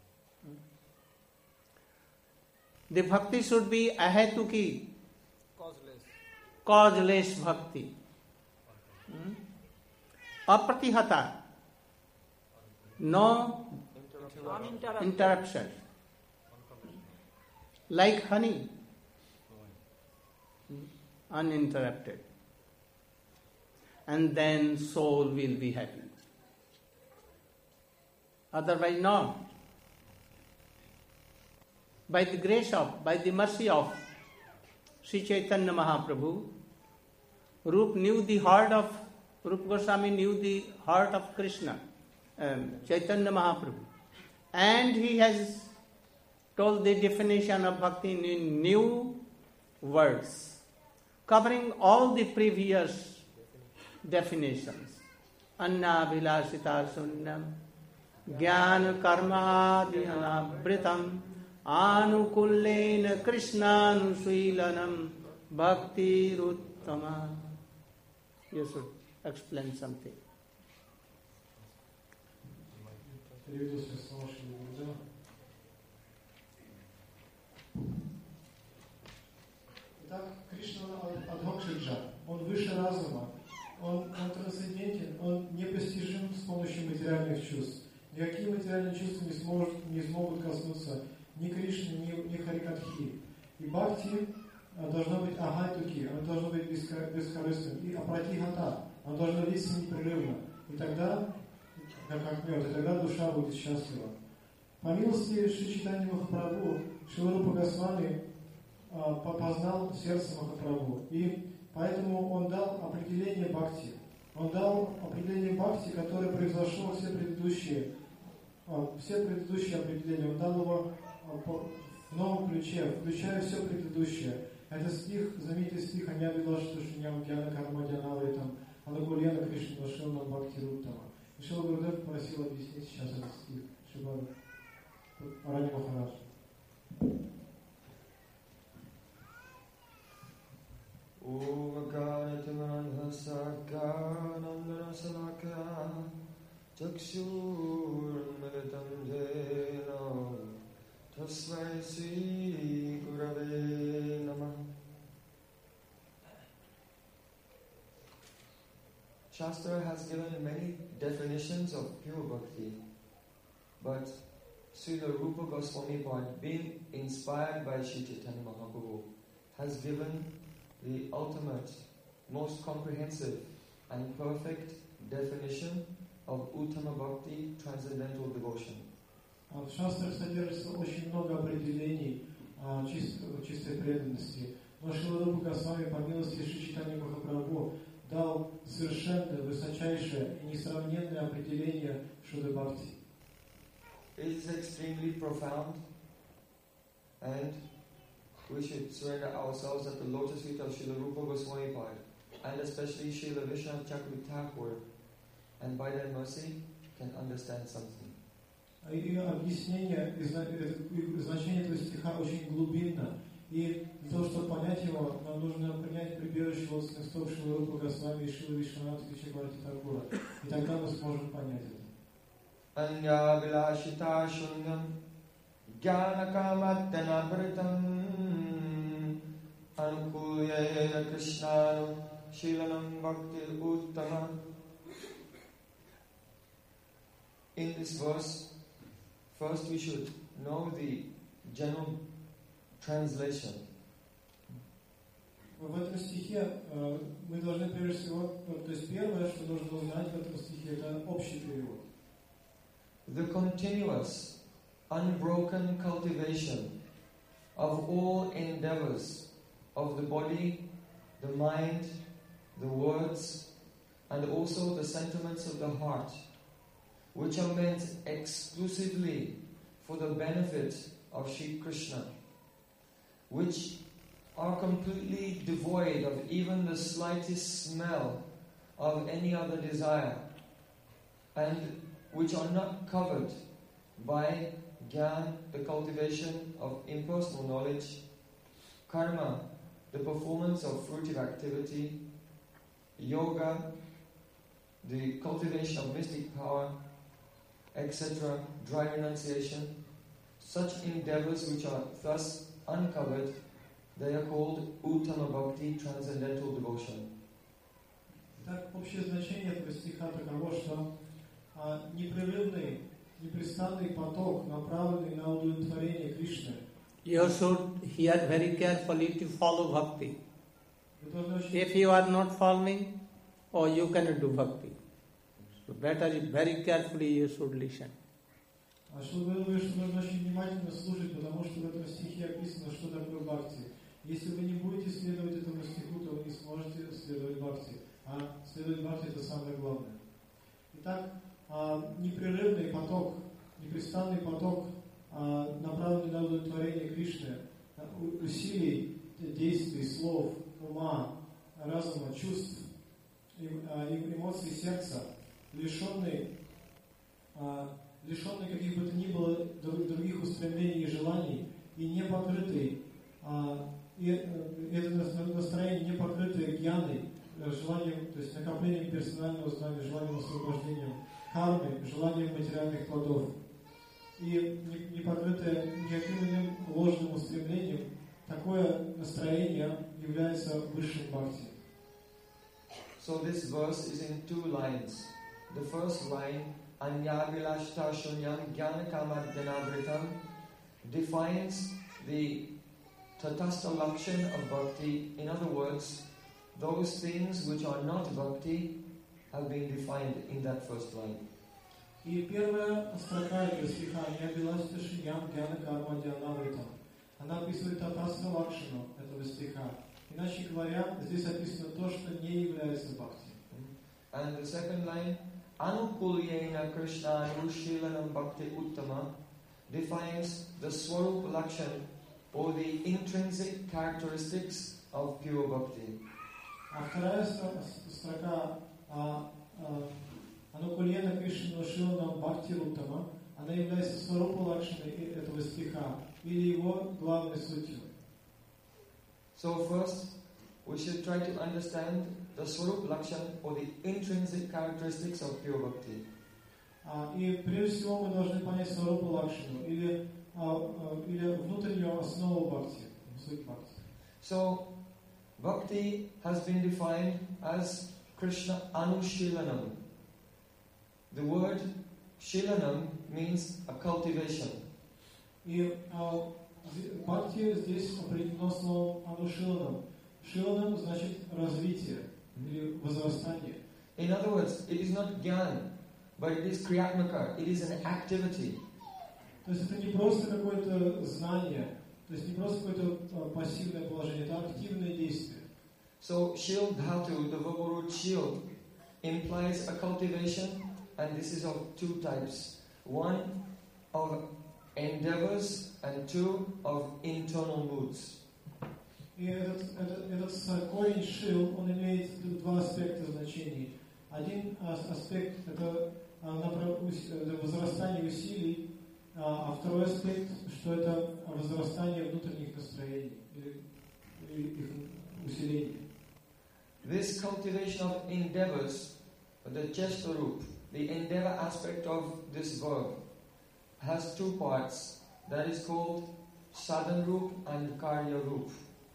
A: The bhakti should be ahetuki,
D: Causeless.
A: causeless bhakti. Hmm? Apratihata, no
D: Uninterrupted.
A: interruption. Like honey, uninterrupted. And then soul will be happy. Otherwise, no. By the grace of, by the mercy of Sri Chaitanya Mahaprabhu, Rup knew the heart of, Rupa Goswami knew the heart of Krishna, um, Chaitanya Mahaprabhu. And he has told the definition of bhakti in new words, covering all the previous definitions. Anna vilasita sunnam, jnana karma dhyanabritam, anukullena krishnanushilanam, bhakti ruttama. You should explain something.
B: Переведу свои слова, чтобы не было. Итак, Кришна Адхокшиджа, он выше разума, он, он трансцендентен, он непостижим с помощью материальных чувств. Никакие материальные чувства не, сможет, не смогут коснуться ни Кришны, ни, ни Харикатхи. И бхакти должно быть агайтуки, оно должно быть бескорыстным. И апратихата, оно должно литься непрерывно. И тогда, как мед, и тогда душа будет счастлива. По милости Шри Чайтанья Махапрабху, Шрила Рупа Госвами познал сердце Махапрабху. И поэтому он дал определение бхакти. Он дал определение бхакти, которое превзошло все предыдущие, все предыдущие определения. Он дал его в новом ключе, включая все предыдущее. Это стих, знаменитый стих «Аня Вилашта Шуням Гьяна Карма Дьянавритам Анагульяна Кришна Вашилнам Бхакти Руттама». Шрила Гурудев попросил объяснить сейчас этот стих. Шрила Арани Махарадж.
C: Om Ganatimanandha Sakkanandana Salakya Chakshur Militam Jena Tasmai Sri Gurave Namah. Shastra has given many definitions of pure bhakti, but Srila Rupa Goswami Pad, being inspired by Sri Chaitanya Mahaprabhu, has given the ultimate, most comprehensive and perfect definition of Uttama Bhakti, transcendental devotion.
B: В шастрах содержится очень много определений а, чистой, чистой преданности. Но Шрила Рупа Госвами, по милости Шри Чайтанья Махапрабху, дал совершенное, высочайшее и несравненное определение Шуddha Бхакти.
C: It is extremely profound, and we should surrender ourselves at the lotus feet of Srila Rupa Goswami Pad, and especially Srila Vishwanath Chakravarti Thakur, and by their mercy can understand something.
B: И объяснение, и значение этого стиха очень глубинно. И для того, чтобы понять его, нам нужно принять прибежище лотосных стоп Шрилы Рупы Госвами и Шрилы Вишванатха Чакраварти Тхакура. И тогда мы сможем понять это.
C: Anya Vilashita Shunyam Jnana Kamadyanavritam Anukulyena Krishnanu Shilanam Bhakti Uttama. In this verse, first we should know the general translation.
B: В этом стихе мы должны прежде всего, то есть первое, что нужно узнать в этом стихе, это общий перевод.
C: The continuous, unbroken cultivation of all endeavors of the body, the mind, the words, and also the sentiments of the heart, which are meant exclusively for the benefit of Shri Krishna, which are completely devoid of even the slightest smell of any other desire, and which are not covered by Gyan, the cultivation of impersonal knowledge, Karma, the performance of fruitive activity, Yoga, the cultivation of mystic power, et cetera, dry renunciation, such endeavors which are thus uncovered, they are called Uttama Bhakti, transcendental devotion.
B: Так, общее значение этого стиха таково, что а, непрерывный, непрестанный поток, направленный на удовлетворение Кришны.
A: You should hear very carefully to follow bhakti. If you are not following, or you cannot do bhakti. So better very carefully you should listen.
B: А что вы думаете, что нужно очень внимательно слушать, потому что в этом стихе описано, что такое бхакти. Если вы не будете следовать этому стиху, то вы не сможете следовать бхакти. А следовать бхакти — это самое главное. Итак, непрерывный поток, непрестанный поток, направленный на удовлетворение Кришны, усилий, действий, слов, ума, разума, чувств, эмоций сердца, лишенный, лишенный каких бы то ни было других устремлений и желаний, и не покрытый, и это настроение не покрытое гьяной, желанием, то есть накоплением персонального знания, желанием освобождения, кармой, желанием материальных плодов, и не, не покрытое никаким иным ложным устремлением, такое настроение является высшим бхакти.
C: So this verse is in two lines. The first line, Anyavilashta Shunyam Jnanakamadyanavritam, defines the Tatastha Lakshan of Bhakti. In other words, those things which are not Bhakti have been defined in that first line.
B: И первая строка этого стиха «Аньябилашта Шуньям Jnanakamadyanavritam». Она описывает Татастха Лакшану этого стиха. Иначе говоря, здесь описано то, что не является бхакти.
C: And the second line, Anukulyena Krishna Anushilanam Bhakti Uttama, defines the Swarup Lakshan, or the intrinsic characteristics of pure bhakti.
B: А вторая строка Анукульена Кришна Анушиlanam Bhakti Uttama, она является Сварупа Лакшаной этого стиха, или его главной сутью.
C: So first, we should try to understand the Swarup Lakshan, or the intrinsic characteristics of pure bhakti.
B: И прежде всего мы должны понять Сварупа Лакшану, или, или внутреннюю основу бхакти, суть бхакти.
C: So, bhakti has been defined as Krishna Anushilanam. The word Shilanam means a cultivation.
B: И бхакти здесь определено словом анушиланам. Шиланам значит развитие или возрастание.
C: In other words, it is not jnana, but it is kriyatmaka, it is an activity.
B: То есть это не просто какое-то знание, то есть не просто какое-то пассивное положение, это активное действие.
C: So shil dhatu, the verbal root shil, implies a cultivation, and this is of two types. One of endeavors and two of internal moods.
B: И этот, этот, этот корень шил, он имеет два аспекта значений. Один аспект – это, это возрастание усилий, а второй аспект, что это возрастание внутренних настроений или, или их усиление.
C: This cultivation of endeavors, the chestarup, the endeavor aspect of this verb, has two parts. That is called sadhanrup and karyarup.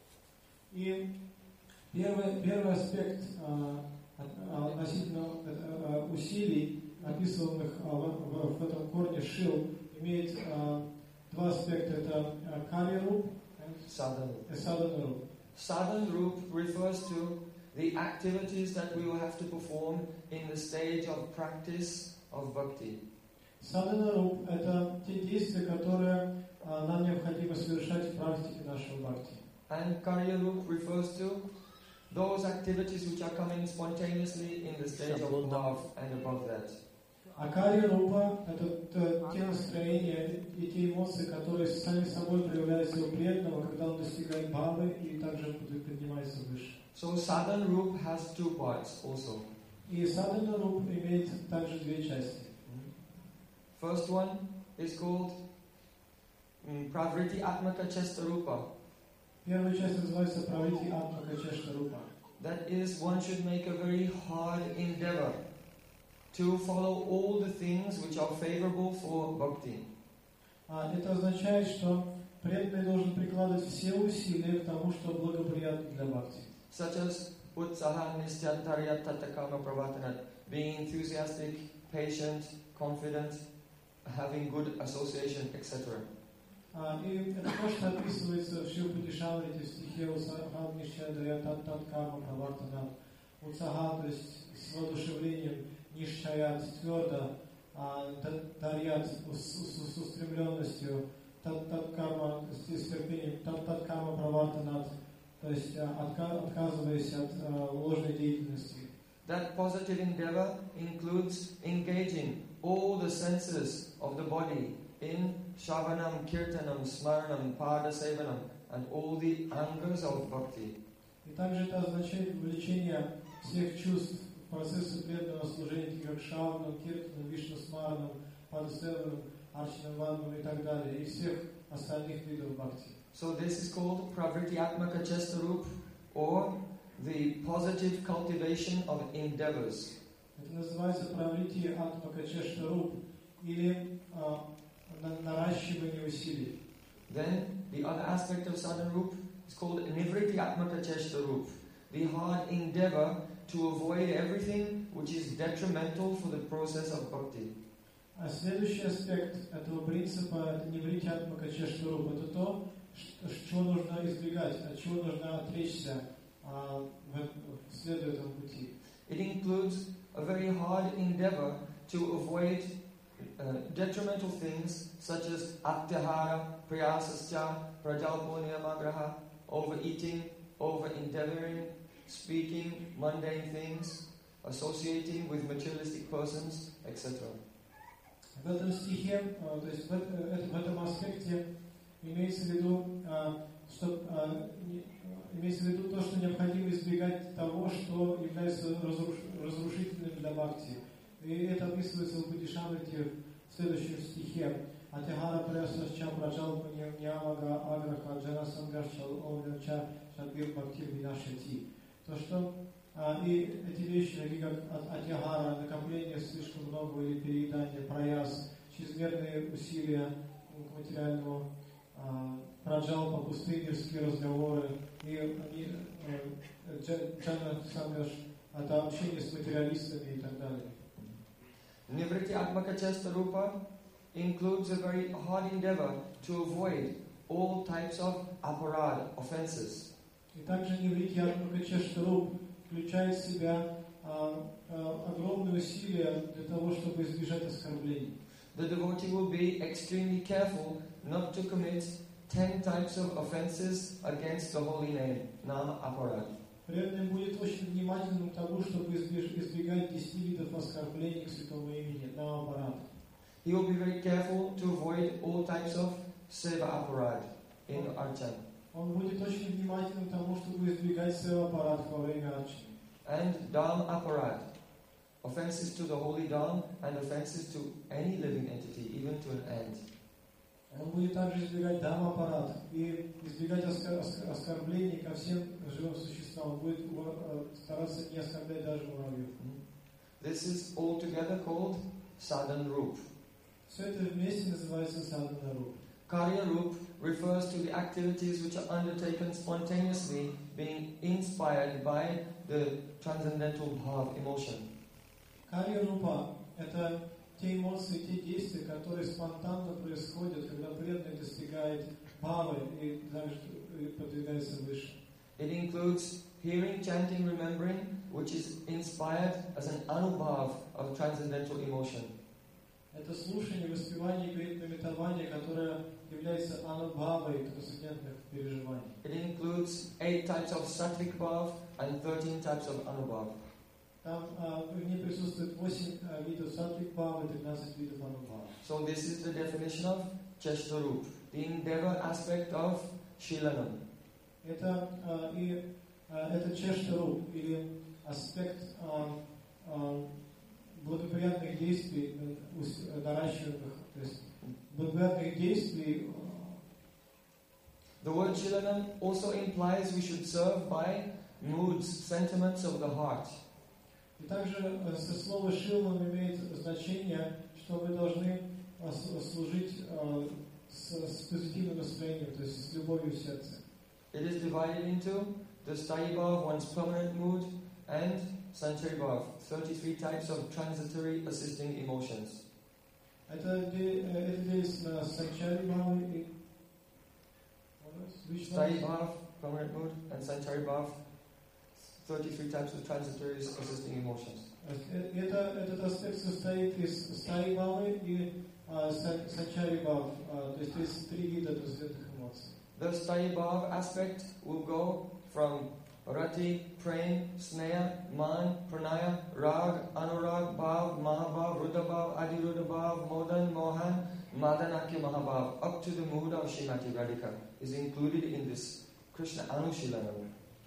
B: И первый, первый аспект а, относительно а, усилий, описанных а, в, в этом корне шил, имеет а, два аспекта. Это карьяруп и саданруп.
C: Sadhanrup refers to the activities that we will have to perform in the stage of practice of bhakti.
B: Саданруп – это те действия, которые а, нам необходимо совершать в практике нашего бхакти.
C: And karyarup refers to those activities which are coming spontaneously in the stage of bhav and above that.
B: А карья-рупа – это те настроения и те эмоции, которые сами собой проявляются у преданного, когда он достигает бхавы и также поднимается выше.
C: So sadhanrup has two parts also.
B: И садхана-руп имеет также две части.
C: First one is called um, pravriti atmaka chestarupa.
B: Первая часть называется праврити атмака чешта-рупа.
C: That is, one should make a very hard endeavor to follow all the things which are favorable for bhakti.
B: А это означает, что преданный должен прикладывать все усилия к тому, что благоприятно для бхакти.
C: Such as utsaha nistyantarya tatakama pravatanat, being enthusiastic, patient, confident, having good association, et cetera.
B: А, и это то, что описывается в Шилпадишамрите, в стихе Утсаха нишчая таткама правартанат. Утсаха, то есть с воодушевлением, нишчаят, твердо, а дарьят, с, с, с устремленностью, тат, тат карма с, с терпением, тат, тат карма правартанат, то есть отка, отказываясь от uh, ложной деятельности.
C: That positive endeavor includes engaging all the senses of the body in Shravanam, Kirtanam, Smaranam, Padasevanam, and all the angas of bhakti.
B: И также это означает вовлечение всех чувств в процессы преданного служения, такие как Шраванам, Киртанам, Вишнусмаранам, Падасеванам, Арчинаванам и так далее, и всех остальных видов бхакти.
C: So this is called Pravrityatmaka Chestarup, or the positive cultivation of endeavors.
B: Это называется праврити атмака чештаруб, или а, на, наращивание усилий.
C: Then the other aspect of sadhana-rup is called Nivrityatmaka Chestarup, the hard endeavor to avoid everything which is detrimental for the process of bhakti.
B: А следующий аспект этого принципа это ниврити атмака чештаруб, это то, чего нужно избегать, от чего нужно отречься, а, в, следуя этому пути.
C: It includes a very hard endeavor to avoid uh, detrimental things such as atyahara, priyasascha, prajalponiyamagraha, overeating, over-endeavoring, speaking mundane things, associating with materialistic persons, et cetera.
B: В этом стихе, то есть в, в этом аспекте имеется в виду, что имеется в виду то, что необходимо избегать того, что является разруш, разрушительным для бхакти. И это описывается в Будишамрите в следующем стихе. Атихара прясасча праджалпани ньямага аграха джана сангашчал овляча шадбир бхакти винашати. То, что а, и эти вещи, такие как атихара, накопление слишком много или переедание, прояс, чрезмерные усилия к материальному, а, праджалпа, пустыневские разговоры, и джана сангаш, это общение с материалистами и так далее.
C: Nivrityatmaka Chestarupa includes a very hard endeavor to avoid all types of aparad, offenses.
B: И также ниврити атмака чештаруб включает в себя а, а, огромные усилия для того, чтобы избежать оскорблений.
C: The devotee will be extremely careful not to commit ten types of offenses against the holy name, Nama Aparad.
B: Преданный будет очень внимательным к тому, чтобы избегать десяти видов оскорблений к святому имени, наоборот.
C: He will be very careful to avoid all types of seva aparad in archan.
B: Он будет очень внимательным к тому, чтобы избегать сева-аппарат во время арчаны.
C: And dham aparad, offenses to the holy dham and offenses to any living entity, even to an ant.
B: Он будет также избегать дам-аппарат и избегать оскор- оскор- оскорблений ко всем живым существам. Он будет стараться не оскорблять даже муравьев.
C: This is altogether called sadhan rup.
B: Все это вместе называется садхана-руп.
C: Karya rup refers to the activities which are undertaken spontaneously, being inspired by the transcendental bhav, emotion.
B: Карья-рупа – это те эмоции, те действия, которые спонтанно происходят, когда преданный достигает бхавы и также продвигается выше.
C: It includes hearing, chanting, remembering, which is inspired as an anubhav of transcendental emotion.
B: Это слушание, воспевание и пометование, которое является анубхавой трансцендентных переживаний.
C: It includes eight types of sattvic bhav and thirteen types of anubhav.
B: Там а, в ней присутствует восемь а, видов сатвик бхавы и тринадцать видов анубхавы.
C: So this is the definition of cheshtarup, the endeavor aspect of shilanam.
B: Это а, и а, это чештаруб, или аспект а, а, благоприятных действий, наращиваемых, то есть благоприятных действий.
C: The word shilanam also implies we should serve by moods, sentiments of the heart.
B: И также со слова шилам имеет значение, что вы должны служить с, с позитивным настроением, то есть с любовью в сердце.
C: It is divided into the sthayi bhav, one's permanent mood, and sanchari bhav, thirty-three types of transitory assisting emotions.
B: Это делится на санчари бхавы и
C: Sthayi bhav, permanent mood, and sanchari bhav, thirty-three types of transitory assisting emotions.
B: Это, этот аспект состоит из стаи бхавы и а, сан- санчари бхав, а, то есть есть три вида трансцендентных эмоций.
C: The Sthayi Bhav aspect will go from Rati, Prem, Sneha, Man, Pranaya, Rag, Anurag, Bhav, Mahabhav, Rudabhav, Adiruddhabhav, Modan, Mohan, Madanakya Mahabhav, up to the mood of Srimati Radhika is included in this Krishna Anushilanam.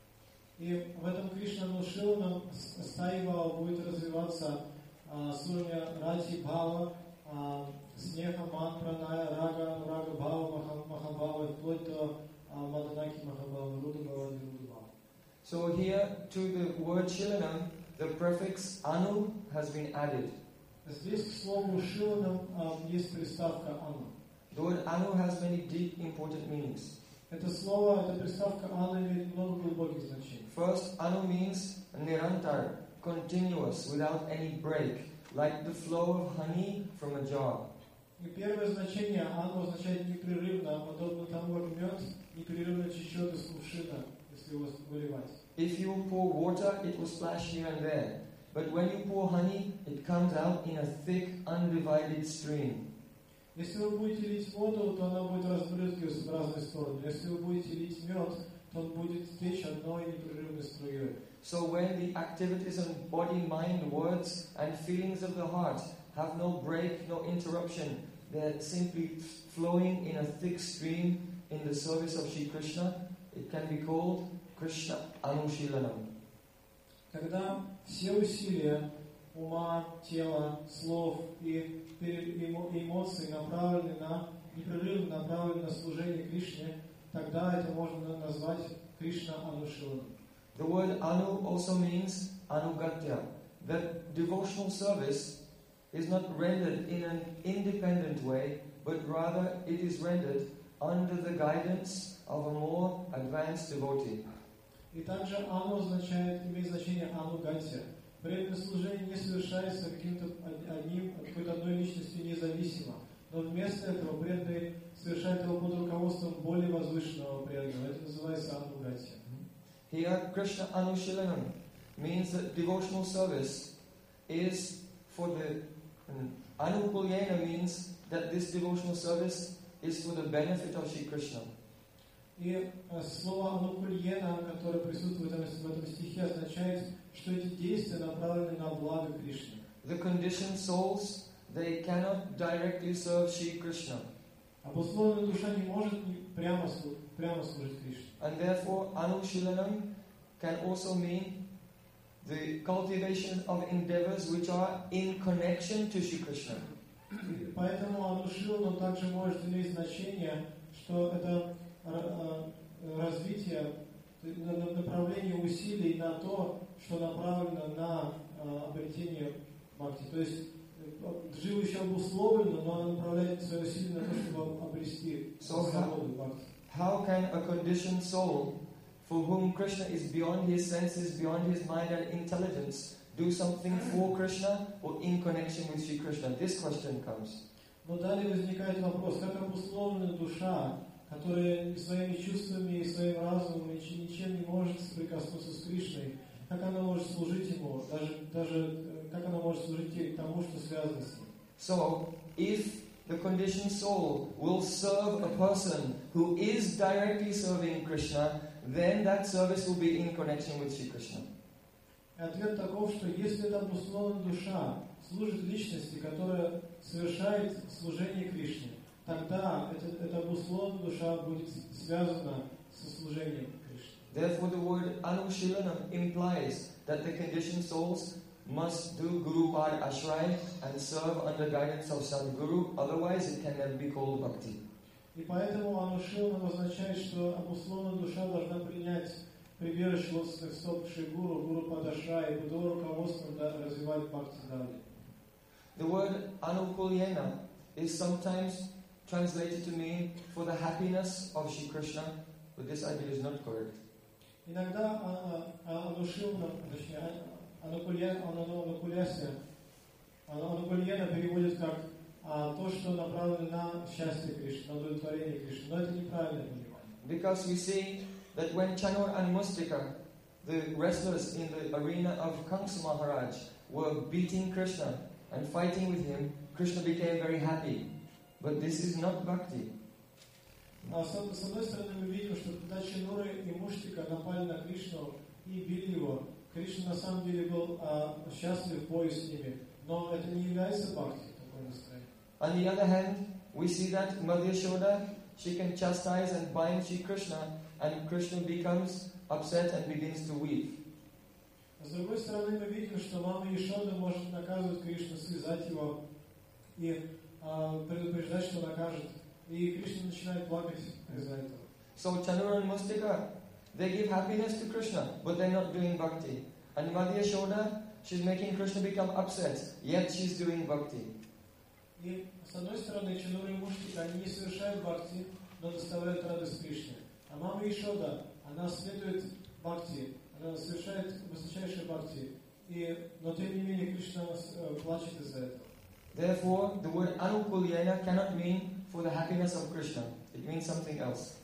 B: И в этом Кришна Анушиланам стаи бхава будет развиваться а, с уровня Рати Бхава, а, Снеха, Ман, Праная, Рага, Анурага Бхава, Маха- Махабхава, вплоть до а, Маданаки Махабхава, Руда Бхава, Руда Бхава.
C: So here to the word Shilanam, the prefix Anu has been added.
B: Здесь к слову Шиланам а, есть приставка Ану.
C: The word Anu has many deep, important meanings.
B: Это слово, эта приставка Ану имеет много глубоких значений.
C: First, Anu means Nirantar, continuous, without any break, like the flow of honey from a jar.
B: И первое значение Ану означает непрерывно, подобно тому, как мед непрерывно течет из кувшина, если его выливать.
C: If you pour water, it will splash here and there. But when you pour honey, it comes out in a thick, undivided stream.
B: Если вы будете лить воду, то она будет разбрызгиваться в разные стороны. Если вы будете лить мед, то он будет течь одной непрерывной струей.
C: So when the activities of body, mind, words, and feelings of the heart have no break, no interruption, they're simply flowing in a thick stream in the service of Shri Krishna, it can be called Krishna Anushilanam.
B: Когда все усилия ума, тела, слов и эмоций направлены на непрерывно направлены на служение Кришне, тогда это можно назвать Кришна Анушиланам.
C: The word Anu also means Anugatya. That devotional service is not rendered in an independent way, but rather it is rendered under the guidance of a more advanced devotee.
B: И также Ану означает, имеет значение Анугатья. Преданное служение не совершается каким-то одним, какой-то одной личностью независимо, но вместо этого преданный совершает его под руководством более возвышенного преданного. Это называется Анугатья.
C: Here, Krishna Anushilanam means that devotional service is for the um, Anukulyena means that this devotional service is for the benefit of Shri Krishna.
B: И слово «анукульена», которое присутствует в этом стихе, означает, что эти действия направлены на благо Кришны.
C: The conditioned souls, they cannot directly serve Shri Krishna.
B: Обусловленная душа не может прямо, прямо служить Кришне.
C: And therefore, Anushilanam can also mean the cultivation of endeavors which are in connection to Shri Krishna.
B: Поэтому Анушиланам также может иметь значение, что это развитие, направление усилий на то, что направлено на обретение бхакти. То есть живо еще обусловлено, но оно направляет свои усилия на то, чтобы обрести свободу бхакти.
C: How can a conditioned soul, for whom Krishna is beyond his senses, beyond his mind and intelligence, do something for Krishna or in connection with Shri Krishna? This question comes.
B: Но далее возникает вопрос, как обусловлена душа, которая своими чувствами и своим разумом ничем не может соприкоснуться с Кришной, как она может служить ему, даже, даже как она может служить тому, что связано с ним.
C: So, if the conditioned soul will serve a person who is directly serving Krishna, then that service will be in connection with Shri Krishna.
B: Ответ таков, что если эта обусловленная душа служит личности, которая совершает служение Кришне, тогда эта, эта обусловленная душа будет связана со служением Кришне.
C: Therefore, the word Anushilanam implies that the conditioned souls must do Guru Pad Ashray and serve under guidance of Sadguru, otherwise it can never be called Bhakti.
B: И поэтому Анушиланам означает, что обусловленная душа должна принять прибежище лотосных стоп Шри Гуру, Гуру Пад Ашрай, и под его руководством развивать бхакти далее.
C: The word Anukulyena is sometimes translated to mean for the happiness of Shri Krishna, but this idea is not correct.
B: Иногда Анушиланам, точнее, Анукульяся, Анукульена переводит как а, то, что направлено на счастье Кришны, на удовлетворение Кришны. Но это неправильное понимание.
C: Because we see that when Chanor and Mustika, the wrestlers in the arena of Kamsa Maharaj, were beating Krishna and fighting with him, Krishna became very happy. but this is not bhakti.
B: А с с одной стороны мы видим, что когда Чинуры и Муштика напали на Кришну и били его, Кришна на самом деле был а, счастлив в бою с ними, но это не является бхакти, такое настроение.
C: On the other hand, we see that Mother Yashoda, she can chastise and bind Shri Krishna, and Krishna becomes upset and begins to weep.
B: С другой стороны, мы видим, что мама Ешода может наказывать Кришну, связать его и а, предупреждать, что накажет. И Кришна начинает плакать из-за этого.
C: So Chanura and Mustika, they give happiness to Krishna, but they're not doing bhakti. And Mother Yashoda, she's making Krishna become upset, yet she's doing bhakti.
B: И с одной стороны, Чинура и Муштика, они не совершают бхакти, но доставляют радость Кришне. А мама Ешода, она следует бхакти, она совершает высочайшие бхакти, и, но тем не менее Кришна плачет из-за этого.
C: Therefore, the word Anukulyena cannot mean for the happiness of Krishna. It means something else.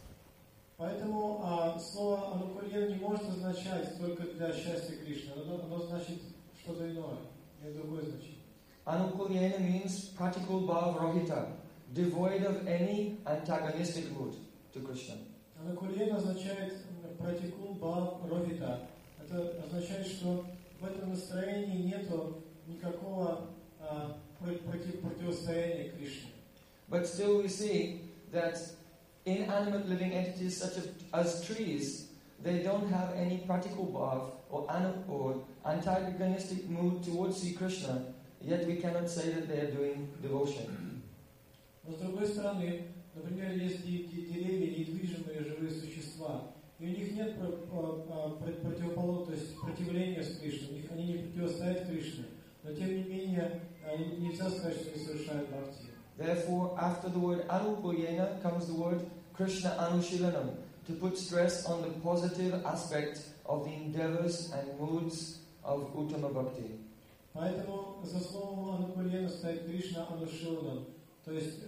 B: Поэтому а, слово Анукульен не может означать только для счастья Кришны. Оно, оно значит что-то иное, имеет другое значение.
C: Anukulyena means pratikul bhav rohita, devoid of any antagonistic mood to Krishna.
B: Анукульен означает пратикул бхав рохита. Это означает, что в этом настроении нету никакого а, против, противостояния Кришне.
C: But still we see that inanimate living entities such as trees, they don't have any practical bhav or, anu- or antagonistic mood towards Sri Krishna, yet we cannot say that they are doing devotion.
B: Но с другой стороны, например, есть деревья, недвижимые живые существа, и у них нет противоположного, то есть противления с Кришной, они не противостоят Кришне, но тем не менее нельзя сказать, что они совершают бхакти.
C: Therefore, after the word Anukulyena comes the word Krishna Anushilanam, to put stress on the positive aspect of the endeavors and moods of Uttama Bhakti.
B: Поэтому за словом Анукульена стоит Кришна Анушиланам, то есть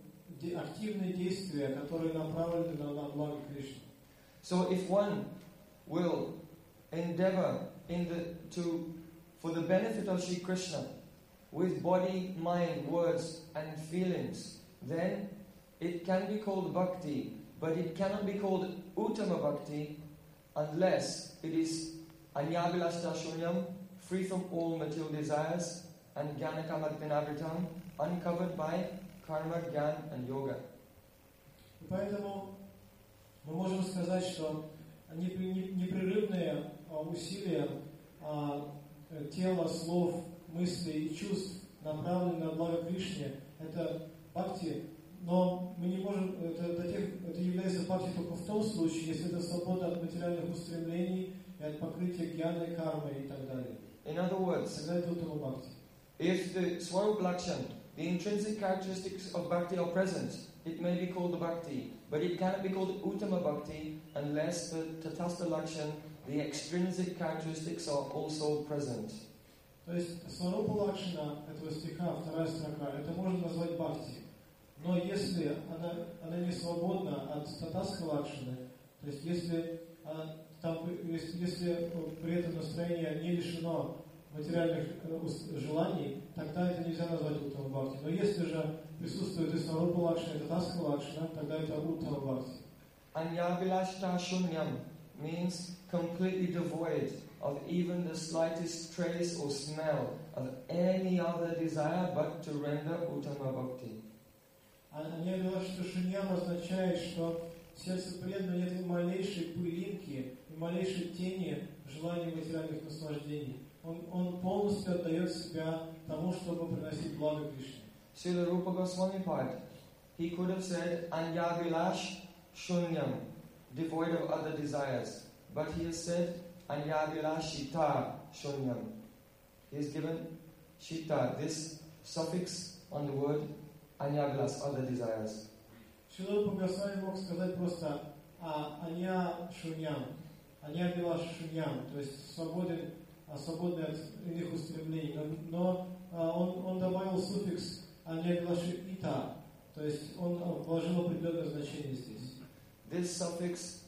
B: э, активные действия, которые направлены на, на благо Кришны.
C: So if one will endeavor in the, to, for the benefit of Sri Krishna, with body, mind, words and feelings, then it can be called bhakti, but it cannot be called uttama bhakti unless it is anyavilashta shunyam, free from all material desires, and jnanakamadvinavritam, uncovered by karma, gyan and yoga.
B: И поэтому мы можем сказать, что непрерывные усилия тела, слов, мыслей и чувств, направленные на благо Кришне, это бхакти, но мы не можем, это, до тех, это является бхакти только в том случае, если это свобода от материальных устремлений и от покрытия гьяны, кармы и так далее.
C: In other words,
B: Тогда это уттама бхакти.
C: if the Swarup Lakshan, the intrinsic characteristics of bhakti are present, it may be called the bhakti, but it cannot be called uttama bhakti unless the tatastha Lakshan, the extrinsic characteristics are also present.
B: То есть Сварупа Лакшина этого стиха, вторая строка, это можно назвать бхакти. Но если она, она не свободна от татастха Лакшины, то есть если, она, там, если, если при этом настроение не лишено материальных желаний, тогда это нельзя назвать уттама бхакти. Но если же присутствует и Сварупа Лакшина, и татастха Лакшина, тогда это уттама бхакти.
C: Anyavilashta shunyam means completely devoid of even the slightest trace or smell of any other desire but to render uttama bhakti.
B: Аньявилашта шуньям означает, что в сердце преданного нет ни малейшей пылинки, ни малейшей тени желания материальных наслаждений. Он, он полностью отдает себя тому, чтобы приносить благо Кришне.
C: Srila Rupa Goswami Pad, he could have said Anyavilash shunyam, devoid of other desires, but he has said Anyavilashita shunyam. He has given shita, this suffix on the word Anyavilas, other desires.
B: Шрила Рупа Госвами мог сказать просто Аня шуньям, Аня билаш шуньям, то есть свободен, свободный от иных устремлений. Но, но он, он добавил суффикс Аня билаш ита, то есть он вложил определенное значение здесь.
C: This suffix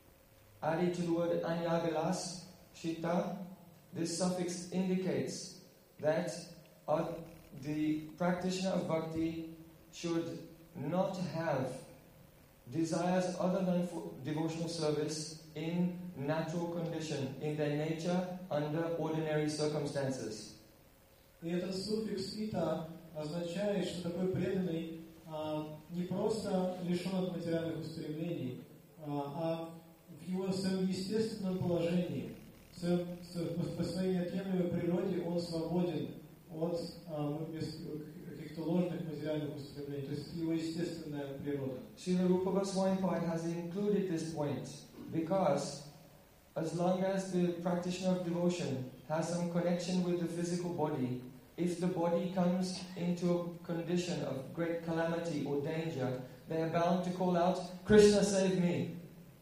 C: added to the word Anyavilas, shita, this suffix indicates that uh, the practitioner of bhakti should not have desires other than for devotional service in natural condition, in their nature, under ordinary circumstances.
B: И этот суффикс «ита» означает, что такой преданный а, не просто лишен от материальных устремлений, а, а в его своем естественном положении, в своем, по своей неотъемлемой природе он свободен от а, каких-то ложных материальных устремлений, то есть его естественная природа.
C: Srila Rupa Goswami Pad has included this point because as long as the practitioner of devotion has some connection with the physical body, if the body comes into a condition of great calamity or danger, they are bound to call out, Krishna save me.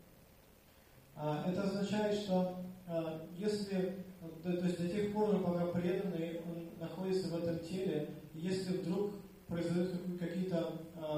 B: Это означает, что если, то есть до тех пор, пока преданный он находится в этом теле, если вдруг произойдут какие-то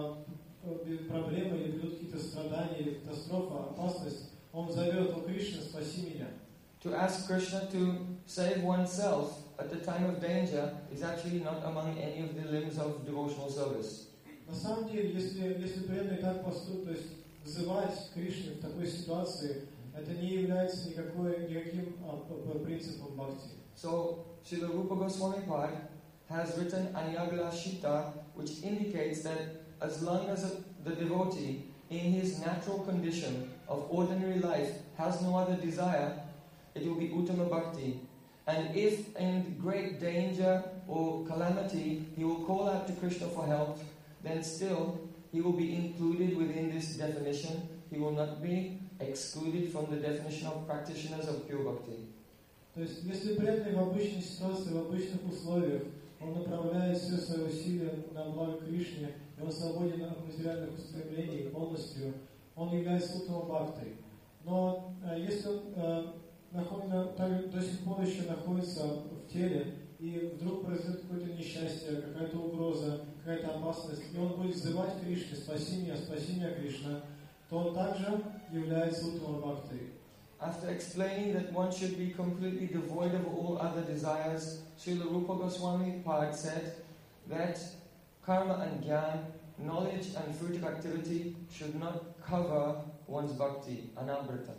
B: проблемы или придут какие-то страдания или катастрофа, опасность, он зовет: «О Кришна, спаси меня».
C: To ask Krishna to save oneself at the time of danger is actually not among any of the limbs of devotional service.
B: На самом деле, если, если преданный так поступит, то есть вызывать Кришну в такой ситуации, это не является никакой, никаким а, принципом бхакти.
C: So, Srila Rupa Goswami Pad has written Anyagalashita, which indicates that as long as a, the devotee in his natural condition of ordinary life has no other desire, it will be Uttama Bhakti. And if in great danger or calamity he will call out to Krishna for help, then still he will be included within this definition. He will not be excluded from the definition of practitioners of pure Bhakti.
B: То есть, если преданный в обычной ситуации, в обычных условиях, он направляет все свои усилия на благо Кришне, и он свободен от материальных устремлений полностью, он является Уттама Бхактой. Но э, если он э, находится, так, до сих пор еще находится в теле, и вдруг произойдет какое-то несчастье, какая-то угроза, какая-то опасность, и он будет взывать Кришне: «Спаси меня, спаси меня, Кришна», то он также является Уттама Бхактой.
C: After explaining that one should be completely devoid of all other desires, Srila Rupa Goswami Pad said that karma and jnana, knowledge and fruitive activity should not cover one's bhakti, anabrita.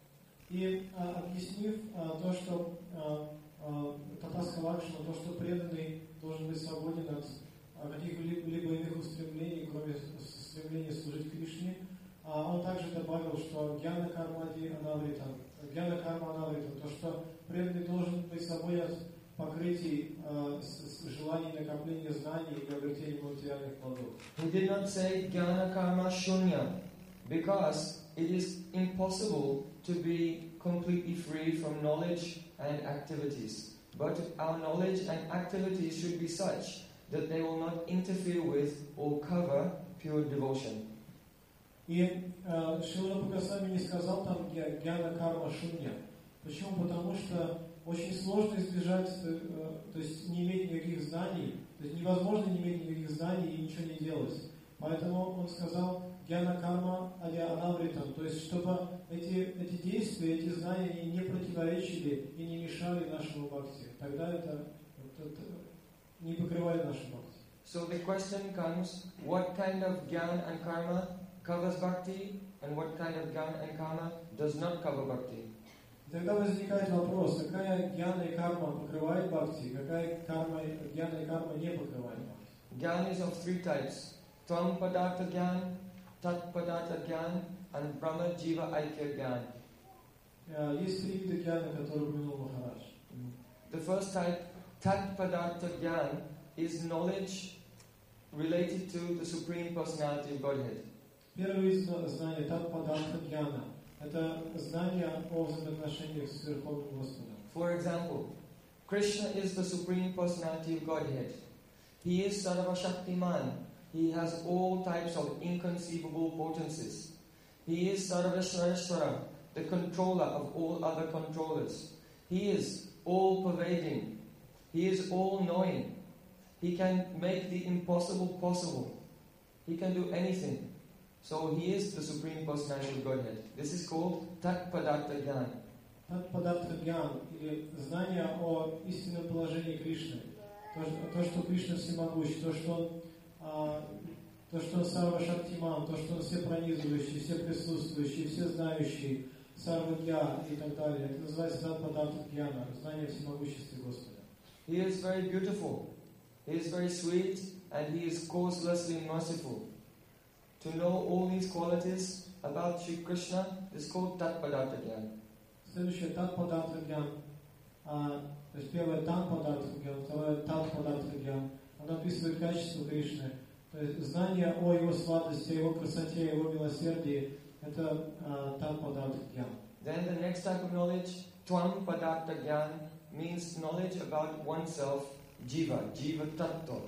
B: И а, объяснив а, то, что а, а, Татаска Лакшмана, то, что преданный должен быть свободен от а, каких-либо иных устремлений, кроме стремления служить Кришне, а он также добавил, что гьяна карма ади анавритам, гьяна карма анавритам, то, что преданный должен быть свободен от покрытий а, с, с желаний накопления знаний и обретения материальных плодов.
C: He did not say jnana karma shunya, because it is impossible to be completely free from knowledge and activities. But our knowledge and activities should be such that they will not interfere with or cover pure devotion.
B: И э, Шрила Рупа Госвами не сказал там гьяна карма шунья. Почему? Потому что очень сложно избежать, э, то есть не иметь никаких знаний, то есть невозможно не иметь никаких знаний и ничего не делать. Поэтому он сказал гьяна карма ади анавритам, то есть чтобы эти, эти действия, эти знания они не противоречили и не мешали нашему бхакти. Тогда это, это, это не покрывали нашу бхакти.
C: So the question comes, what kind of jnana and karma covers bhakti, and what kind of jnana and karma does not cover bhakti?
B: Тогда возникает вопрос, какая гьяна и карма покрывает бхакти, какая карма, гьяна и карма не покрывает бхакти.
C: Jnana is of three types: Tvam Padartha Jnana, Tat Padartha Jnana, and Brahma Jiva Aikya Jnana.
B: Есть три вида гьяна, которые упомянул Махарадж.
C: The first type, Tat Padartha Jnana, is knowledge related to the Supreme Personality of Godhead.
B: Первый вид знания – Тат Падартха Гьяна. Это знание о взаимоотношениях с Верховным Господом.
C: For example, Krishna is the Supreme Personality of Godhead. He is Sarva Shaktiman. He has all types of inconceivable potencies. He is Sarveshwareshwara, the controller of all other controllers. He is all-pervading. He is all-knowing. He can make the impossible possible. He can do anything. So he is the Supreme Personality of Godhead. This is called Tat Padartha Jnana.
B: Тат Падартха Гьян, или знание о истинном положении Кришны. То, то что Кришна всемогущ, то, что он а, то, что он Сарва Шактиман, то, что он все пронизывающий, все присутствующий, все знающий, Сарвагья и так далее. Это называется Тат-Падатта Гьяна, знание всемогущества Господа.
C: He is very beautiful, he is very sweet, and he is causelessly merciful. To know all these qualities about Shri Krishna is called Tat-Padatha Gyan.
B: Следующее Тат-Падатта Гьян. А, то есть первое Тан-Падатта Гьян, второе Тат-Падатта Гьян. Оно описывает качество Кришны. То есть знание о его сладости, о его красоте, о его милосердии. Это а, Тан-Падатта Гьян.
C: Then the next type of knowledge, Tvam Padatta Gyan, means knowledge about oneself, Jiva, Jiva Tattva.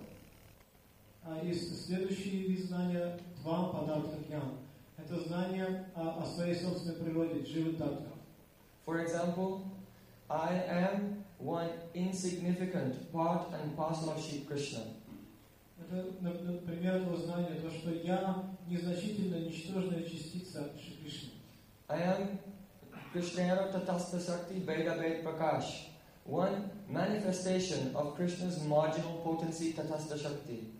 B: А и следующий вид знания Твам Падатта Гьян. Это знание о, о своей собственной природе, Джива Таттва.
C: For example, I am one insignificant part and parcel of Shri Krishna.
B: Это, например, этого знания, то, что я незначительная, ничтожная частица Шри Кришны.
C: I am Krishnara Tatastha Shakti Veda Ved Prakash, one manifestation of Krishna's marginal potency Tatastha Shakti.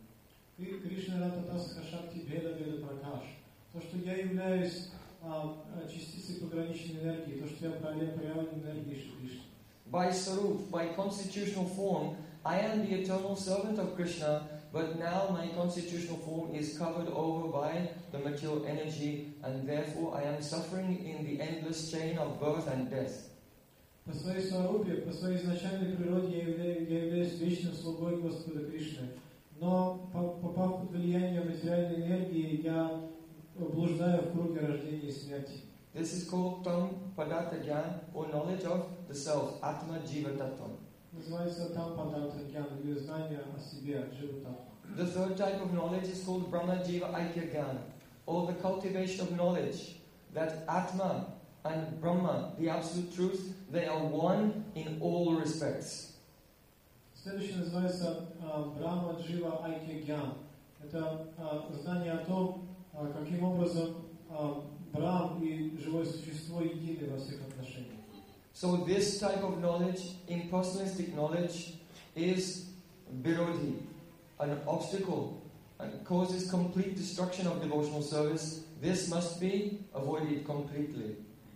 B: Кришна Рата Тасха Шакти Беда Веда Пракаш. То, что я являюсь а, частицей пограничной энергии, то, что я проявлен энергией Шри Кришны.
C: By Sarup, by constitutional form, I am the eternal servant of Krishna, but now my constitutional form is covered over by the material energy, and therefore I am suffering in the endless chain of birth and death.
B: По своей сварупе, по своей изначальной природе я являюсь, я являюсь вечным слугой Господа Кришны. Но, попав под влияние материальной энергии, я блуждаю в круге рождения и смерти.
C: This is called Tam Padatta Gyan, or knowledge of the self, Atma Jiva Tattva.
B: Называется Там Падатта Гьян, или знание о себе, Джива Таттва.
C: The third type of knowledge is called Brahma Jiva Aikya Gyan, or the cultivation of knowledge that Atma and Brahma, the absolute truth, they are one in all respects.
B: Следующее называется Брахма Джива Айкья Гьян. Это а, знание о том, а, каким образом а, Брахм и живое существо едины во всех отношениях.
C: So this type of knowledge, impersonalistic knowledge, is virodhi, an obstacle, and causes complete destruction of devotional service. This must be avoided completely.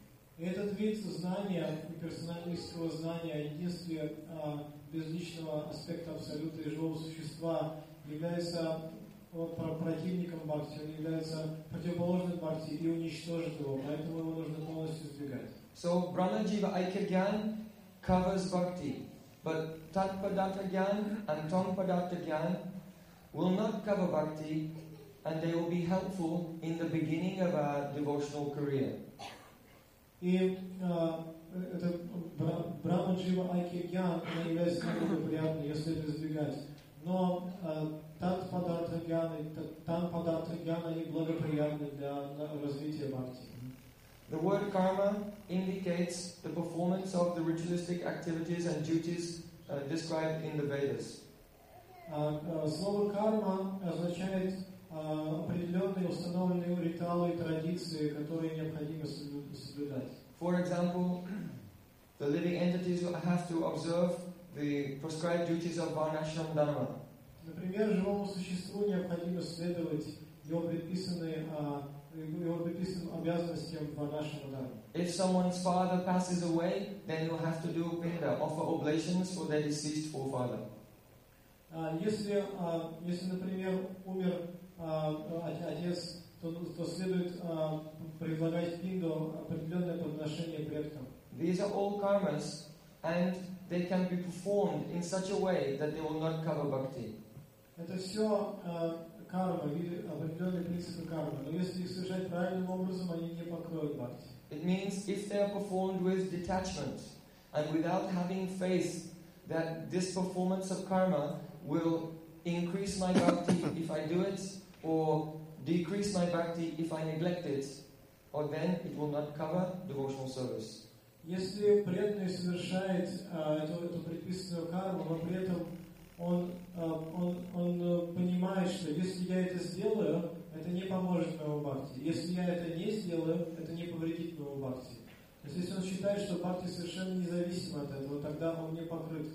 B: И этот вид знания, персоналистского знания о единстве а, безличного аспекта абсолюта и живого существа является противником бхакти, он является противоположным бхакти и уничтожит его, поэтому его нужно полностью избегать.
C: So Brahma Jiva Aikya Gyan covers bhakti, but Tat Padatta Gyan and Tam Padatta Gyan will not cover bhakti, and they will be helpful in the beginning of our devotional career.
B: И а, это Брахма Джива Айкья Гьян, она является неблагоприятной, если это избегать. Но Тат Падатта Гьян и Там Падатта Гьян, они благоприятны для развития бхакти.
C: The word karma indicates the performance of the ritualistic activities and duties uh, described in the Vedas.
B: Слово карма означает определенные установленные ритуалы и традиции, которые необходимо соблюдать.
C: For example, the living entities have to observe the prescribed duties of Varnashram Dharma.
B: Например, живому существу необходимо следовать его предписанные его предписанным обязанностям Varnashram Dharma.
C: If someone's father passes away, then you have to do pinda, offer oblations for their deceased forefather.
B: Если, если, например, умер отец, то, то следует предлагать пинду определенное подношение предкам.
C: These are all karmas, and they can be performed in such a way that they will not cover bhakti.
B: Это все карма, виды, определенные принципы кармы. Но если их совершать правильным образом, они не покроют бхакти.
C: It means if they are performed with detachment and without having faith that this performance of karma will increase my bhakti if I do it, or decrease my bhakti if I neglect it, or then it will not cover devotional service.
B: Если преданный совершает а, эту, эту предписанную карму, но при этом он, а, он, он понимает, что если я это сделаю, это не поможет моему бхакти. Если я это не сделаю, это не повредит моему бхакти. То есть если он считает, что бхакти совершенно независимо от этого, тогда он не покрыт кармой.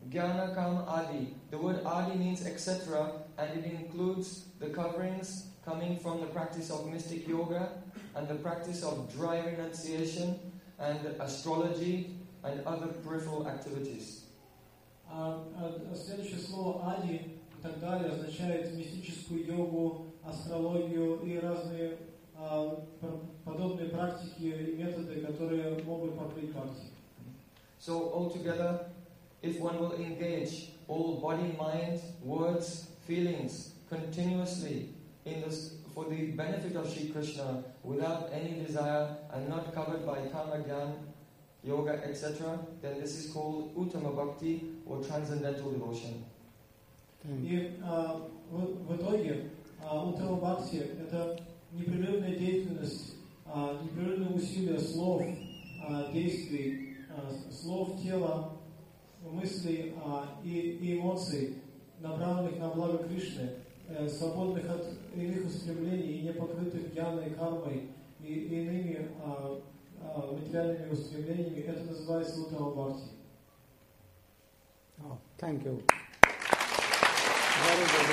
C: Gyanakam Adi. The word Adi means et cetera, and it includes the coverings coming from the practice of mystic yoga and the practice of dry renunciation and astrology and other peripheral activities.
B: А, а, следующее слово «ади» и так далее означает мистическую йогу, астрологию и разные а, подобные практики и методы, которые могут покрыть бхакти.
C: So altogether, if one will engage all body, mind, words, feelings continuously in this, for the benefit of Shri Krishna without any desire and not covered by karma, gyan, yoga, et cetera, then this is called Uttama Bhakti or transcendental devotion.
B: И а, в, в итоге Уттама Бхакти – это непрерывная деятельность, а, непрерывные усилия слов, а, действий, а, слов, тела, мыслей а, и, и эмоций, направленных на благо Кришны, э, свободных от иных устремлений и не покрытых гьяной, кармой и, и иными а, а, материальными устремлениями. Это называется Уттама Бхакти.
A: Oh, thank you. Very good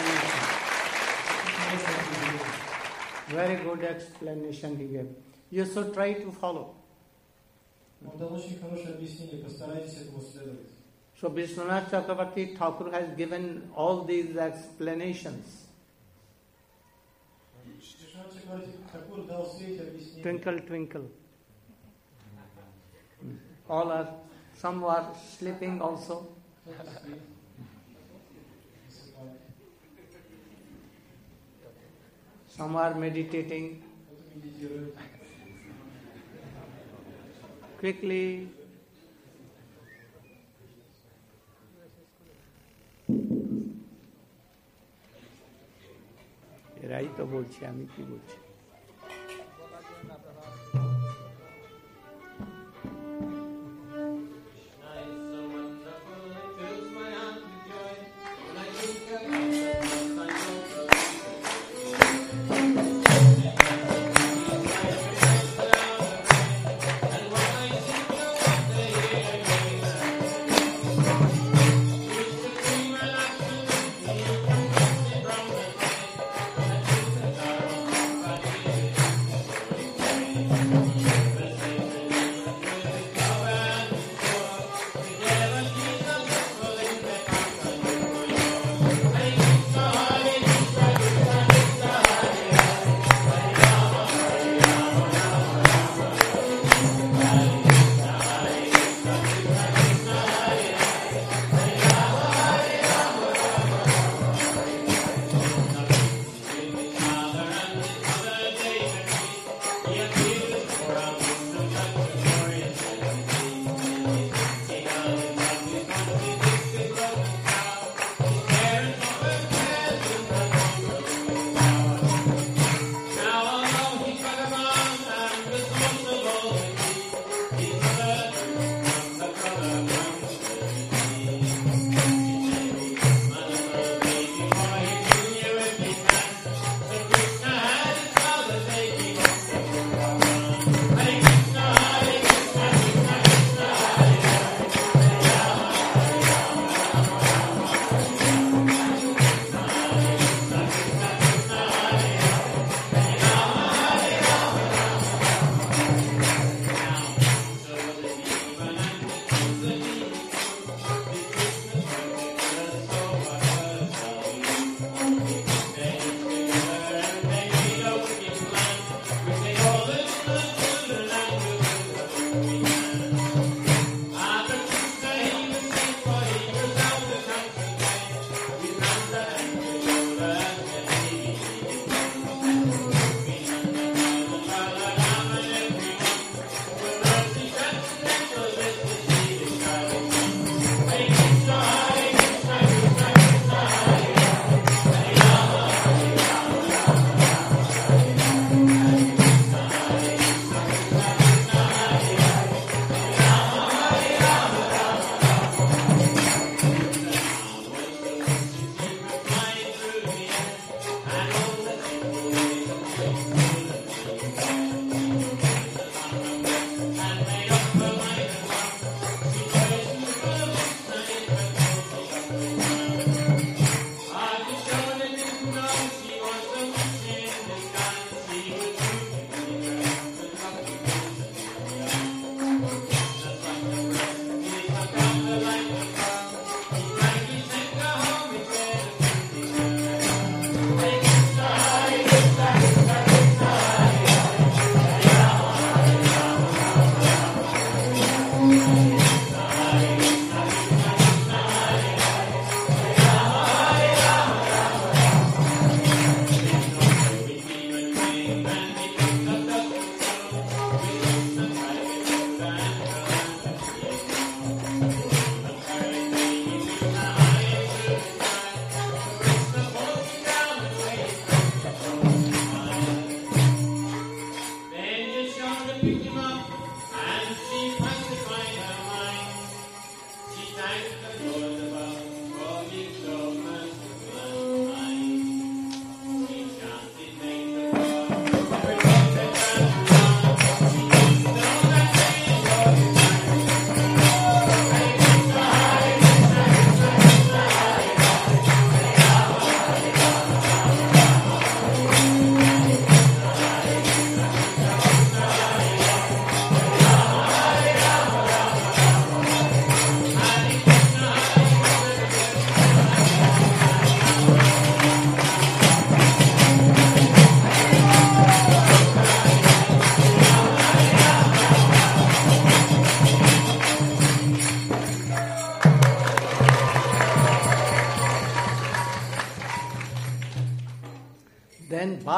A: explanation. Very good explanation he gave. You should try to follow.
B: Он дал очень хорошее объяснение, постарайтесь этому следовать.
A: So Vishwanath Chakravarti Thakur has given all these explanations.
B: Вишванат Чакраварти Тхакур дал все эти объяснения.
A: Twinkle, twinkle. All are, some are sleeping also.
B: Кто-то спит, засыпает,
A: Some are meditating.
B: кто-то медитирует.
A: Quickly. এরাই তো বলছি, আমি কি বলছি?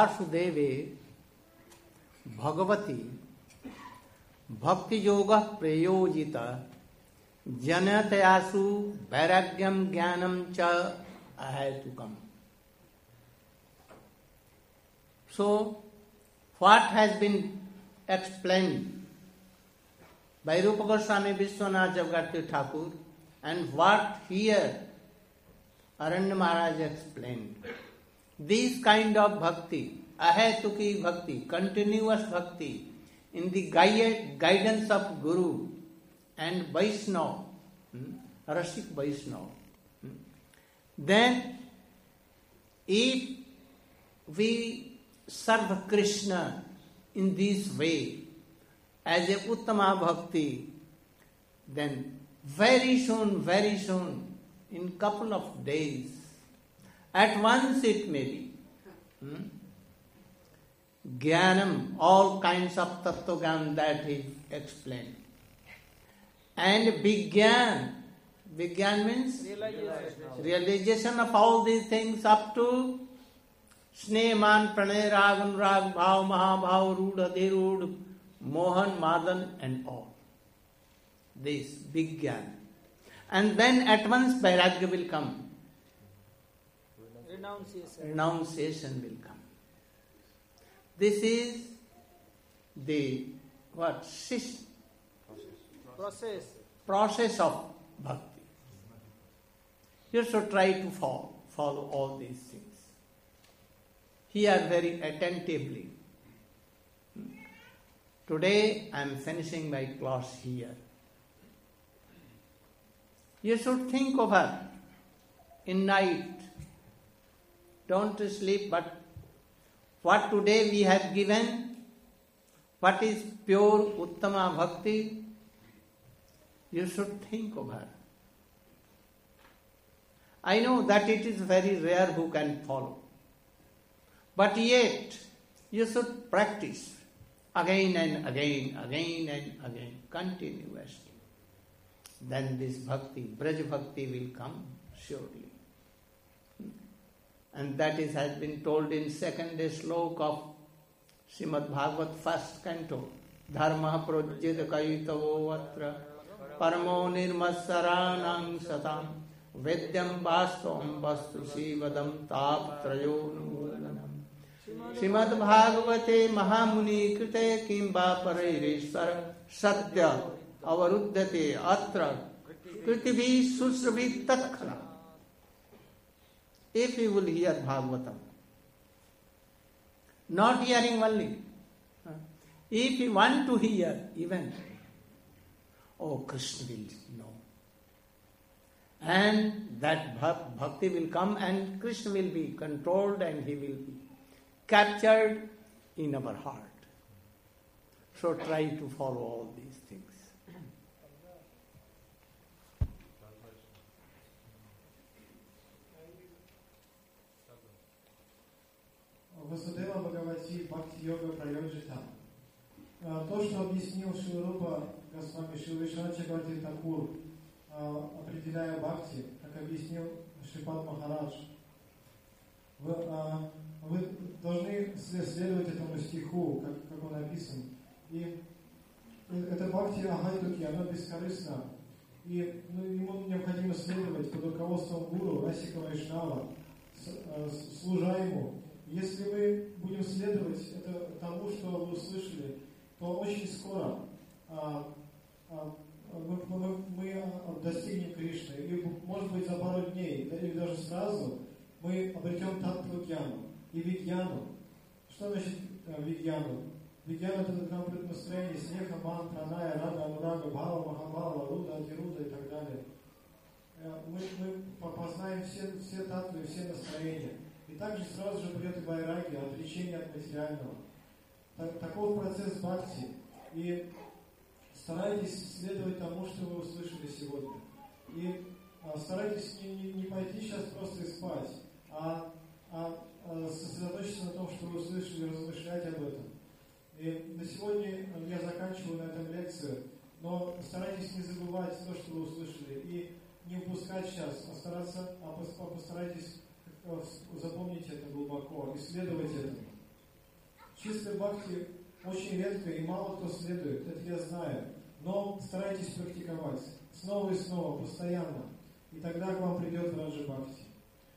A: Vasudeve Bhagavati Bhakti Yoga Prayojita Janatayasu Vairagyam Jnanam Cha Ahetukam. So, what has been explained by Rupa Goswami Vishwanath Jagadpati Thakur and what here Aranya Maharaj explained. This kind of bhakti, ahetuki bhakti, continuous bhakti, in the guide, guidance of Guru and Vaishnava, hmm, Rasik Vaishnava. Hmm. Then, if we serve Krishna in this way, as a Uttama Bhakti, then very soon, very soon, in couple of days, at once it may be, hmm? Jnanam, all kinds of Tattva Gyan that is explained. And Vigyan, Vigyan means
D: Realization.
A: realization of all these things up to Sneman, Pranay, Rag, Anurag, Bhav, Mahabhav, Rud, Adhirud, Mohan, Madan and all. This Vigyan. And then at once Vairagya will come.
D: Renunciation.
A: Renunciation will come. This is the what system,
D: Process.
A: process of bhakti. You should try to follow, follow all these things. Hear very attentively. Today I am finishing my class here. You should think over in night. Don't sleep, but what today we have given, what is pure Uttama Bhakti, you should think over. I know that it is very rare who can follow. But yet, you should practice again and again, again and again, continuously. Then this bhakti, Braj Bhakti will come surely. And that is has been told in second slok of Srimad Bhagavat first canto. Dharma projyat kaitavo atra paramo nirmasaranam satam vedyam vastavam vastu sivadam tap trayonumodanam. Srimad Bhagavate Mahamuni Krite Kimba Paraireshwara Satya Avaruddhate Atra Kritivi Susravi Tatkala. If you will hear Bhagavatam, not hearing only, if you want to hear even, oh, Krishna will know. And that bhakti will come and Krishna will be controlled and he will be captured in our heart. So try to follow all these things.
B: Vasudeva Bhagavati Bhakti Yoga Prayojita. То, что объяснил Шиларупа Госвами Шрила Вишванатха Чакраварти Такур, определяя бхакти, как объяснил Шрипад Махарадж, вы, вы должны следовать этому стиху, как, как он написан. И это бхакти агайтуки, оно бескорыстно. И ну, ему необходимо следовать под руководством гуру Расика Вайшнава, служа ему. Если мы будем следовать это, тому, что вы услышали, то очень скоро а, а, мы, мы, мы достигнем Кришны. И, может быть, за пару дней, или даже сразу, мы обретем Таттва-гьяну и Вигьяну. Что значит Вигьяну? Вигьяна — это конкретное настроение смеха, ман, праная, рага, анурага, бхава, махабхава, руда, атируда и так далее. Мы, мы познаем все, все таттвы, все настроения. И также сразу же придет и вайраги, отречение от материального. Так, таков процесс бхакти. И старайтесь следовать тому, что вы услышали сегодня. И а, старайтесь не, не, не пойти сейчас просто и спать, а, а, а сосредоточиться на том, что вы услышали, размышлять об этом. И на сегодня я заканчиваю на этом лекцию, но старайтесь не забывать то, что вы услышали, и не упускать сейчас, а стараться, а постарайтесь запомнить это глубоко, исследовать это. Чистой бхакти очень редко и мало кто следует, это я знаю. Но старайтесь практиковать снова и снова, постоянно. И тогда к вам придет Раджа Бхакти.